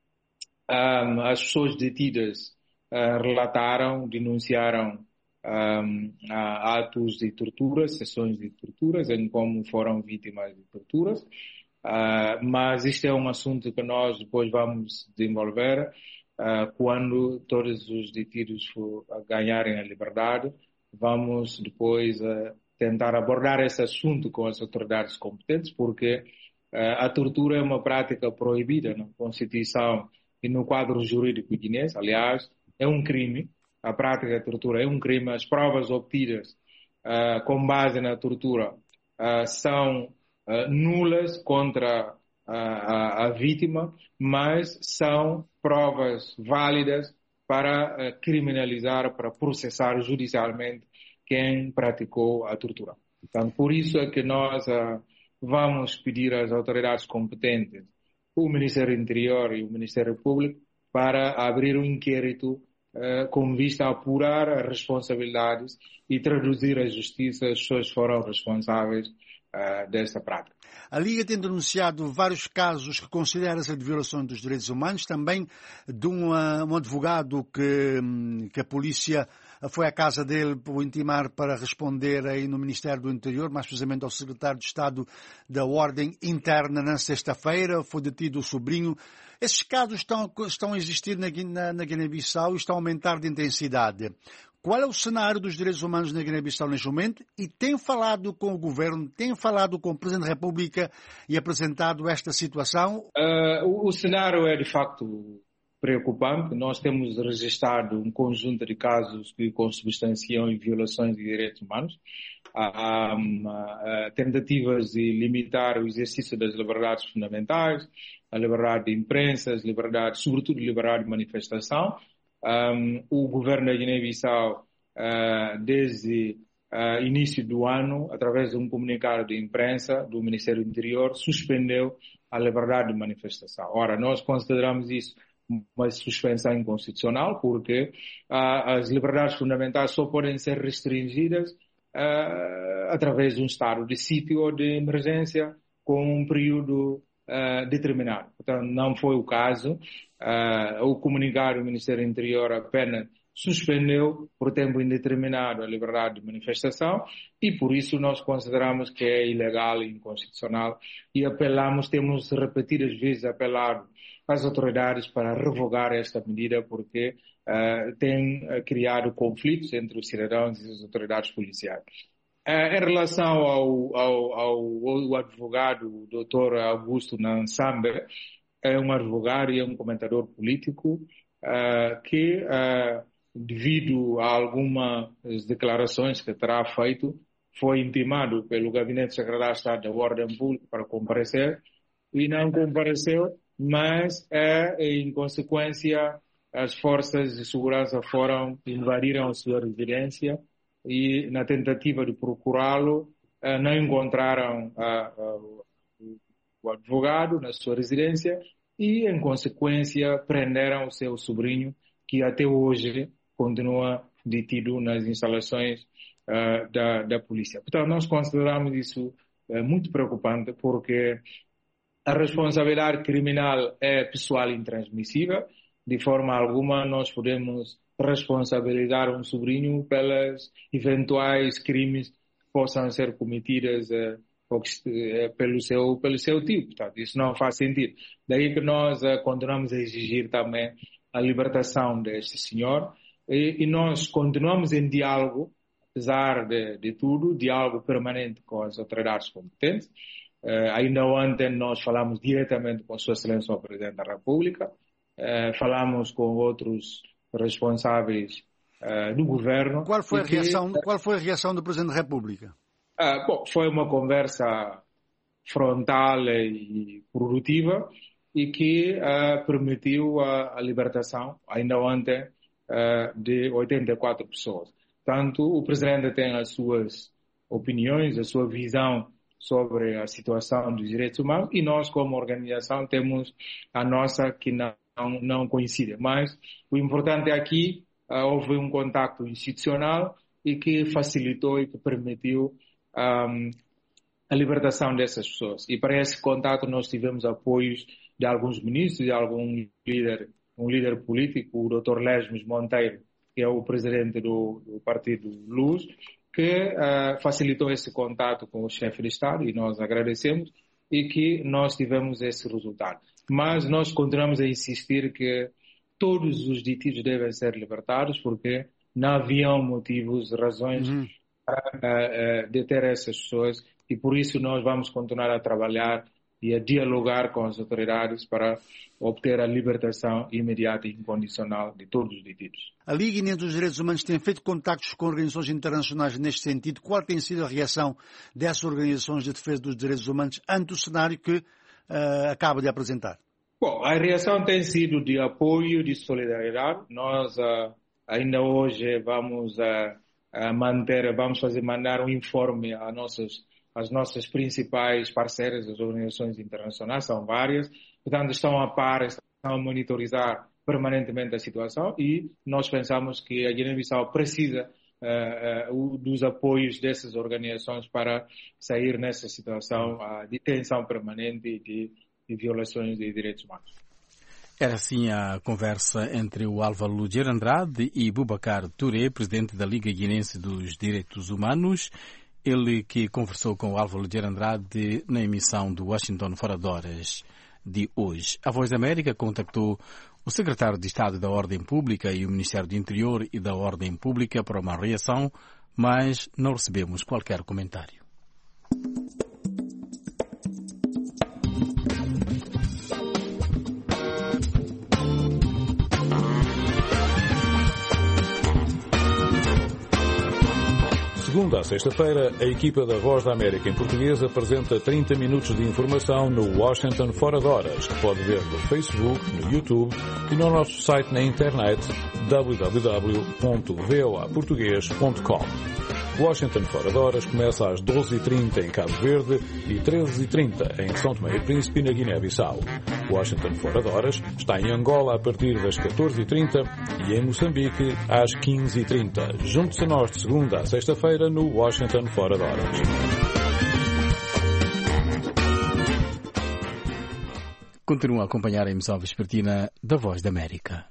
Um, as pessoas detidas uh, relataram, denunciaram Um, atos de tortura, sessões de torturas, em como foram vítimas de torturas, uh, mas isto é um assunto que nós depois vamos desenvolver uh, quando todos os detidos for, uh, ganharem a liberdade. Vamos depois uh, tentar abordar esse assunto com as autoridades competentes, porque uh, a tortura é uma prática proibida na Constituição e no quadro jurídico guinense. Aliás, é um crime. A prática da tortura é um crime. As provas obtidas uh, com base na tortura uh, são uh, nulas contra uh, a, a vítima, mas são provas válidas para uh, criminalizar, para processar judicialmente quem praticou a tortura. Então, por isso é que nós uh, vamos pedir às autoridades competentes, o Ministério do Interior e o Ministério Público, para abrir um inquérito Uh, com vista a apurar as responsabilidades e traduzir à justiça as pessoas que foram responsáveis uh, desta prática.
A Liga tem denunciado vários casos que considera-se de violação dos direitos humanos, também de uma, um advogado que, que a polícia foi à casa dele por intimar para responder aí no Ministério do Interior, mais precisamente ao secretário de Estado da Ordem Interna na sexta-feira, foi detido o sobrinho. Esses casos estão, estão a existir na, na, na Guiné-Bissau e estão a aumentar de intensidade. Qual é o cenário dos direitos humanos na Guiné-Bissau neste momento? E tem falado com o governo, tem falado com o Presidente da República e apresentado esta situação?
Uh, o, o cenário é de facto preocupante. Nós temos registrado um conjunto de casos que consubstanciam em violações de direitos humanos. Há um, uh, tentativas de limitar o exercício das liberdades fundamentais, a liberdade de imprensa, as liberdades, sobretudo a liberdade de manifestação. Um, o governo da Guiné-Bissau, uh, desde o uh, início do ano, através de um comunicado de imprensa do Ministério do Interior, suspendeu a liberdade de manifestação. Ora, nós consideramos isso uma suspensão inconstitucional, porque uh, as liberdades fundamentais só podem ser restringidas uh, através de um estado de sítio ou de emergência com um período Uh, determinado. Portanto, não foi o caso. Uh, o comunicado do Ministério do Interior apenas suspendeu por tempo indeterminado a liberdade de manifestação e por isso nós consideramos que é ilegal e inconstitucional e apelamos, temos repetidas vezes apelado às autoridades para revogar esta medida porque uh, tem uh, criado conflitos entre os cidadãos e as autoridades policiais. Uh, em relação ao, ao, ao, ao advogado, o doutor Augusto Nansambe, é um advogado e é um comentador político uh, que, uh, devido a algumas declarações que terá feito, foi intimado pelo Gabinete Secretário de Estado da Ordem Pública para comparecer e não compareceu, mas, uh, em consequência, as forças de segurança foram, invadiram a sua residência e na tentativa de procurá-lo, uh, não encontraram uh, uh, o advogado na sua residência e, em consequência, prenderam o seu sobrinho, que até hoje continua detido nas instalações uh, da, da polícia. Portanto, nós consideramos isso é muito preocupante, porque a responsabilidade criminal é pessoal e intransmissível. De forma alguma nós podemos responsabilizar um sobrinho pelas eventuais crimes que possam ser cometidos eh, pelo seu, pelo seu tio. Portanto, isso não faz sentido. Daí que nós eh, continuamos a exigir também a libertação deste senhor e, e nós continuamos em diálogo, apesar de, de tudo, diálogo permanente com as autoridades competentes. Uh, ainda ontem nós falamos diretamente com Sua Excelência o Presidente da República, uh, falamos com outros responsáveis uh, do governo.
Qual foi, a
que,
reação, qual foi a reação do Presidente da República?
Uh, bom, foi uma conversa frontal e produtiva e que uh, permitiu a, a libertação, ainda ontem, uh, de oitenta e quatro pessoas. Portanto, o Presidente tem as suas opiniões, a sua visão sobre a situação dos direitos humanos e nós, como organização, temos a nossa que não, não coincide. Mas o importante é aqui, uh, houve um contacto institucional e que facilitou e que permitiu um, a libertação dessas pessoas. E para esse contato nós tivemos apoios de alguns ministros, de algum líder, um líder político, o doutor Lesmes Monteiro, que é o presidente do, do Partido Luz, que uh, facilitou esse contato com o chefe de Estado e nós agradecemos e que nós tivemos esse resultado. Mas nós continuamos a insistir que todos os detidos devem ser libertados porque não haviam motivos, razões uhum. para uh, uh, deter essas pessoas e por isso nós vamos continuar a trabalhar e a dialogar com as autoridades para obter a libertação imediata e incondicional de todos os detidos.
A Liga Guinense dos Direitos Humanos tem feito contactos com organizações internacionais neste sentido. Qual tem sido a reação dessas organizações de defesa dos direitos humanos ante o cenário que uh, acaba de apresentar?
Bom, a reação tem sido de apoio, de solidariedade. Nós uh, ainda hoje vamos uh, uh, manter, vamos fazer mandar um informe a nossas as nossas principais parceiras, as organizações internacionais, são várias, portanto estão a par, estão a monitorizar permanentemente a situação e nós pensamos que a Guiné-Bissau precisa uh, uh, dos apoios dessas organizações para sair nessa situação uh, de tensão permanente e de, de violações de direitos humanos.
Era assim a conversa entre o Álvaro Luger Andrade e Boubacar Touré, presidente da Liga Guinense dos Direitos Humanos. Ele que conversou com o Álvaro Luger Andrade na emissão do Washington Fora de Horas de hoje. A Voz da América contactou o secretário de Estado da Ordem Pública e o Ministério do Interior e da Ordem Pública para uma reação, mas não recebemos qualquer comentário.
Segunda a sexta-feira, a equipa da Voz da América em português apresenta trinta minutos de informação no Washington Fora de Horas, que pode ver no Facebook, no YouTube e no nosso site na internet w w w ponto v o a português ponto com. Washington Fora de Horas começa às doze e trinta em Cabo Verde e treze e trinta em São Tomé e Príncipe na Guiné-Bissau. Washington Fora de Horas está em Angola a partir das catorze e trinta e em Moçambique às quinze e trinta. Junte-se a nós de segunda a sexta-feira no Washington Fora de Horas.
Continua a acompanhar a emissão vespertina da Voz da América.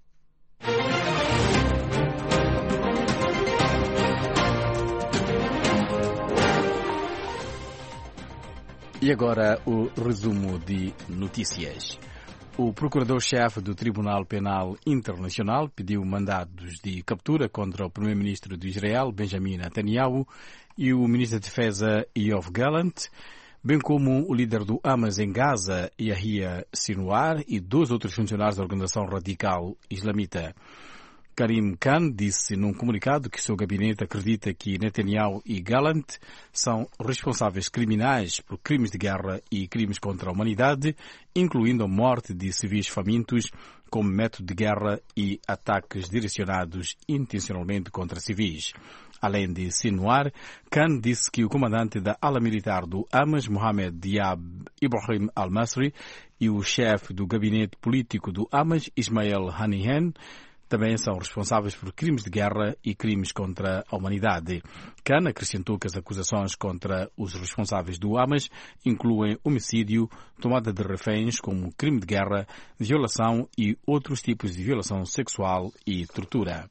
E agora o resumo de notícias. O procurador-chefe do Tribunal Penal Internacional pediu mandados de captura contra o primeiro-ministro de Israel, Benjamin Netanyahu, e o ministro da Defesa, Yoav Gallant, bem como o líder do Hamas em Gaza, Yahya Sinwar, e dois outros funcionários da organização radical islamita. Karim Khan disse num comunicado que seu gabinete acredita que Netanyahu e Gallant são responsáveis criminais por crimes de guerra e crimes contra a humanidade, incluindo a morte de civis famintos como método de guerra e ataques direcionados intencionalmente contra civis. Além de Sinwar, Khan disse que o comandante da ala militar do Hamas, Mohamed Diab Ibrahim al-Masri, e o chefe do gabinete político do Hamas, Ismael Hanihan, também são responsáveis por crimes de guerra e crimes contra a humanidade. Khan acrescentou que as acusações contra os responsáveis do Hamas incluem homicídio, tomada de reféns como crime de guerra, violação e outros tipos de violação sexual e tortura.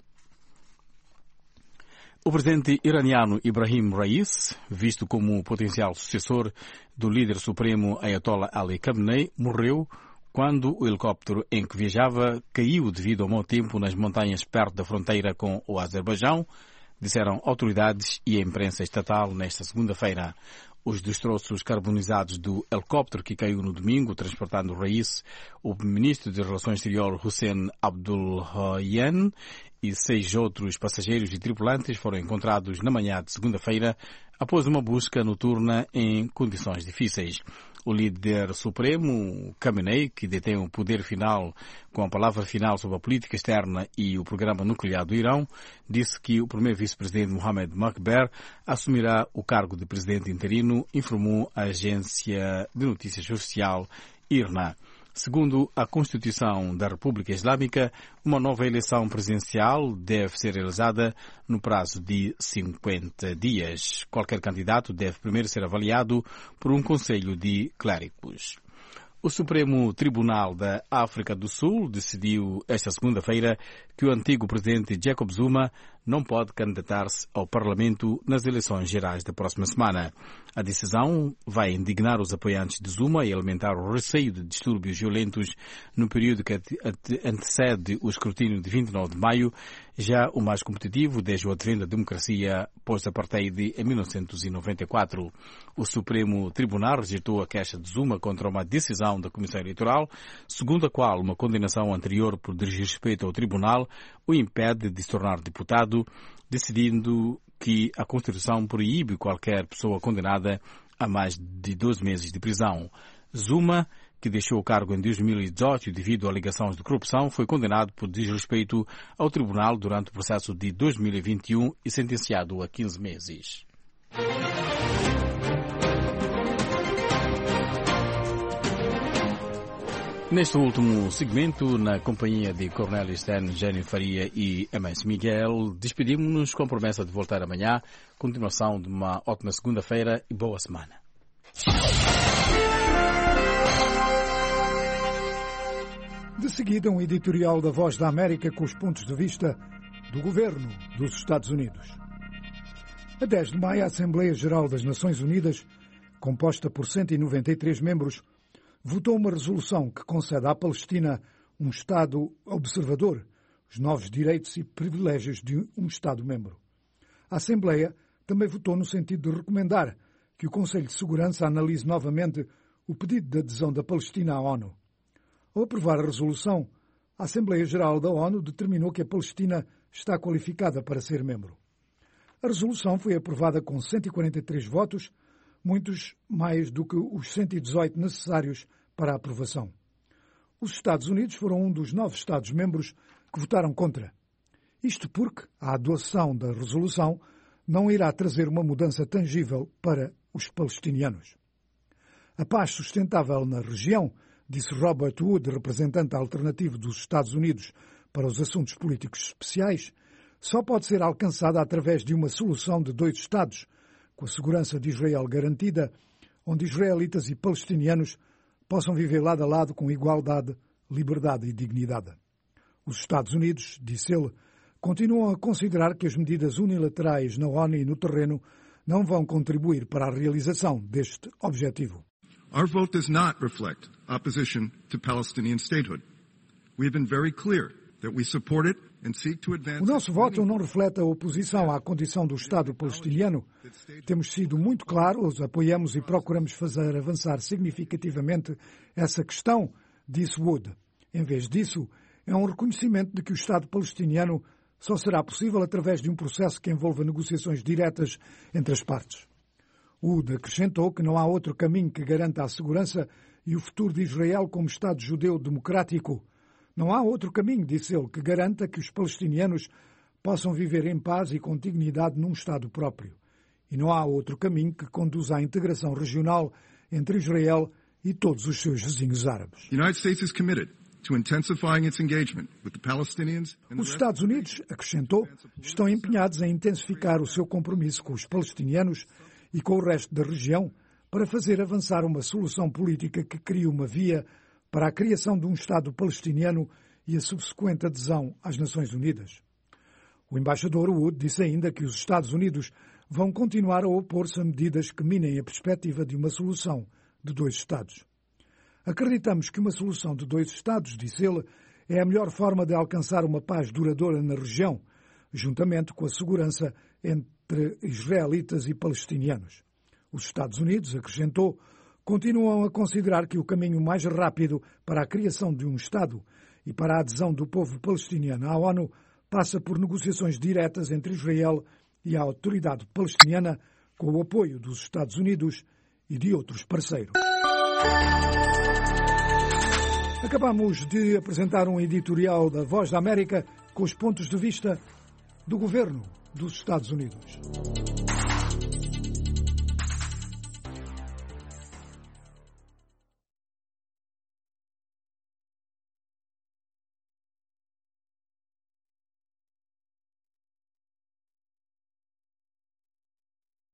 O presidente iraniano Ibrahim Raisi, visto como potencial sucessor do líder supremo Ayatollah Ali Khamenei, morreu quando o helicóptero em que viajava caiu devido ao mau tempo nas montanhas perto da fronteira com o Azerbaijão, disseram autoridades e a imprensa estatal nesta segunda-feira. Os destroços carbonizados do helicóptero que caiu no domingo, transportando Raisi, o ministro de Relações Exteriores Hussein Abdullahian e seis outros passageiros e tripulantes foram encontrados na manhã de segunda-feira após uma busca noturna em condições difíceis. O líder supremo, Khamenei, que detém o poder final com a palavra final sobre a política externa e o programa nuclear do Irão, disse que o primeiro vice-presidente Mohamed Makber assumirá o cargo de presidente interino, informou a agência de notícias oficial I R N A. Segundo a Constituição da República Islâmica, uma nova eleição presidencial deve ser realizada no prazo de cinquenta dias. Qualquer candidato deve primeiro ser avaliado por um conselho de clérigos. O Supremo Tribunal da África do Sul decidiu esta segunda-feira que o antigo presidente Jacob Zuma não pode candidatar-se ao Parlamento nas eleições gerais da próxima semana. A decisão vai indignar os apoiantes de Zuma e alimentar o receio de distúrbios violentos no período que antecede o escrutínio de vinte e nove de maio, já o mais competitivo desde o advento da democracia pós-apartheid em mil novecentos e noventa e quatro. O Supremo Tribunal rejeitou a queixa de Zuma contra uma decisão da Comissão Eleitoral, segundo a qual uma condenação anterior por desrespeito ao tribunal o impede de se tornar deputado, decidindo que a Constituição proíbe qualquer pessoa condenada a mais de doze meses de prisão. Zuma, que deixou o cargo em dois mil e dezoito devido a alegações de corrupção, foi condenado por desrespeito ao tribunal durante o processo de dois mil e vinte e um e sentenciado a quinze meses. Neste último segmento, na companhia de Cornélio Stern, Gênio Faria e Amâncio Miguel, despedimos-nos com a promessa de voltar amanhã. Continuação de uma ótima segunda-feira e boa semana.
De seguida, um editorial da Voz da América com os pontos de vista do governo dos Estados Unidos. A dez de maio, a Assembleia Geral das Nações Unidas, composta por cento e noventa e três membros, votou uma resolução que concede à Palestina um Estado observador, os novos direitos e privilégios de um Estado-membro. A Assembleia também votou no sentido de recomendar que o Conselho de Segurança analise novamente o pedido de adesão da Palestina à ONU. Ao aprovar a resolução, a Assembleia Geral da ONU determinou que a Palestina está qualificada para ser membro. A resolução foi aprovada com cento e quarenta e três votos, muitos mais do que os cento e dezoito necessários para a aprovação. Os Estados Unidos foram um dos nove Estados-membros que votaram contra. Isto porque a adoção da resolução não irá trazer uma mudança tangível para os palestinianos. A paz sustentável na região, disse Robert Wood, representante alternativo dos Estados Unidos para os assuntos políticos especiais, só pode ser alcançada através de uma solução de dois Estados, com a segurança de Israel garantida, onde israelitas e palestinianos possam viver lado a lado com igualdade, liberdade e dignidade. Os Estados Unidos, disse ele, continuam a considerar que as medidas unilaterais na ONU e no terreno não vão contribuir para a realização deste objetivo.
Our vote does not reflect opposition to Palestinian statehood. We have been very clear that we support it and seek to advance.
O nosso voto não reflete a oposição à condição do Estado palestiniano. Temos sido muito claros, apoiamos e procuramos fazer avançar significativamente essa questão, disse Wood. Em vez disso, é um reconhecimento de que o Estado palestiniano só será possível através de um processo que envolva negociações diretas entre as partes. Wood acrescentou que não há outro caminho que garanta a segurança e o futuro de Israel como Estado judeu democrático. Não há outro caminho, disse ele, que garanta que os palestinianos possam viver em paz e com dignidade num Estado próprio. E não há outro caminho que conduza à integração regional entre Israel e todos os seus vizinhos árabes.
The United States is committed to intensifying its engagement with the Palestinians and the
Os Estados Unidos, acrescentou, estão empenhados em intensificar o seu compromisso com os palestinianos e com o resto da região para fazer avançar uma solução política que crie uma via para a criação de um Estado palestiniano e a subsequente adesão às Nações Unidas. O embaixador Wood disse ainda que os Estados Unidos vão continuar a opor-se a medidas que minem a perspectiva de uma solução de dois Estados. Acreditamos que uma solução de dois Estados, disse ele, é a melhor forma de alcançar uma paz duradoura na região, juntamente com a segurança entre israelitas e palestinianos. Os Estados Unidos, acrescentou, continuam a considerar que o caminho mais rápido para a criação de um Estado e para a adesão do povo palestiniano à ONU passa por negociações diretas entre Israel e a autoridade palestiniana, com o apoio dos Estados Unidos e de outros parceiros. Acabamos de apresentar um editorial da Voz da América com os pontos de vista do governo dos Estados Unidos.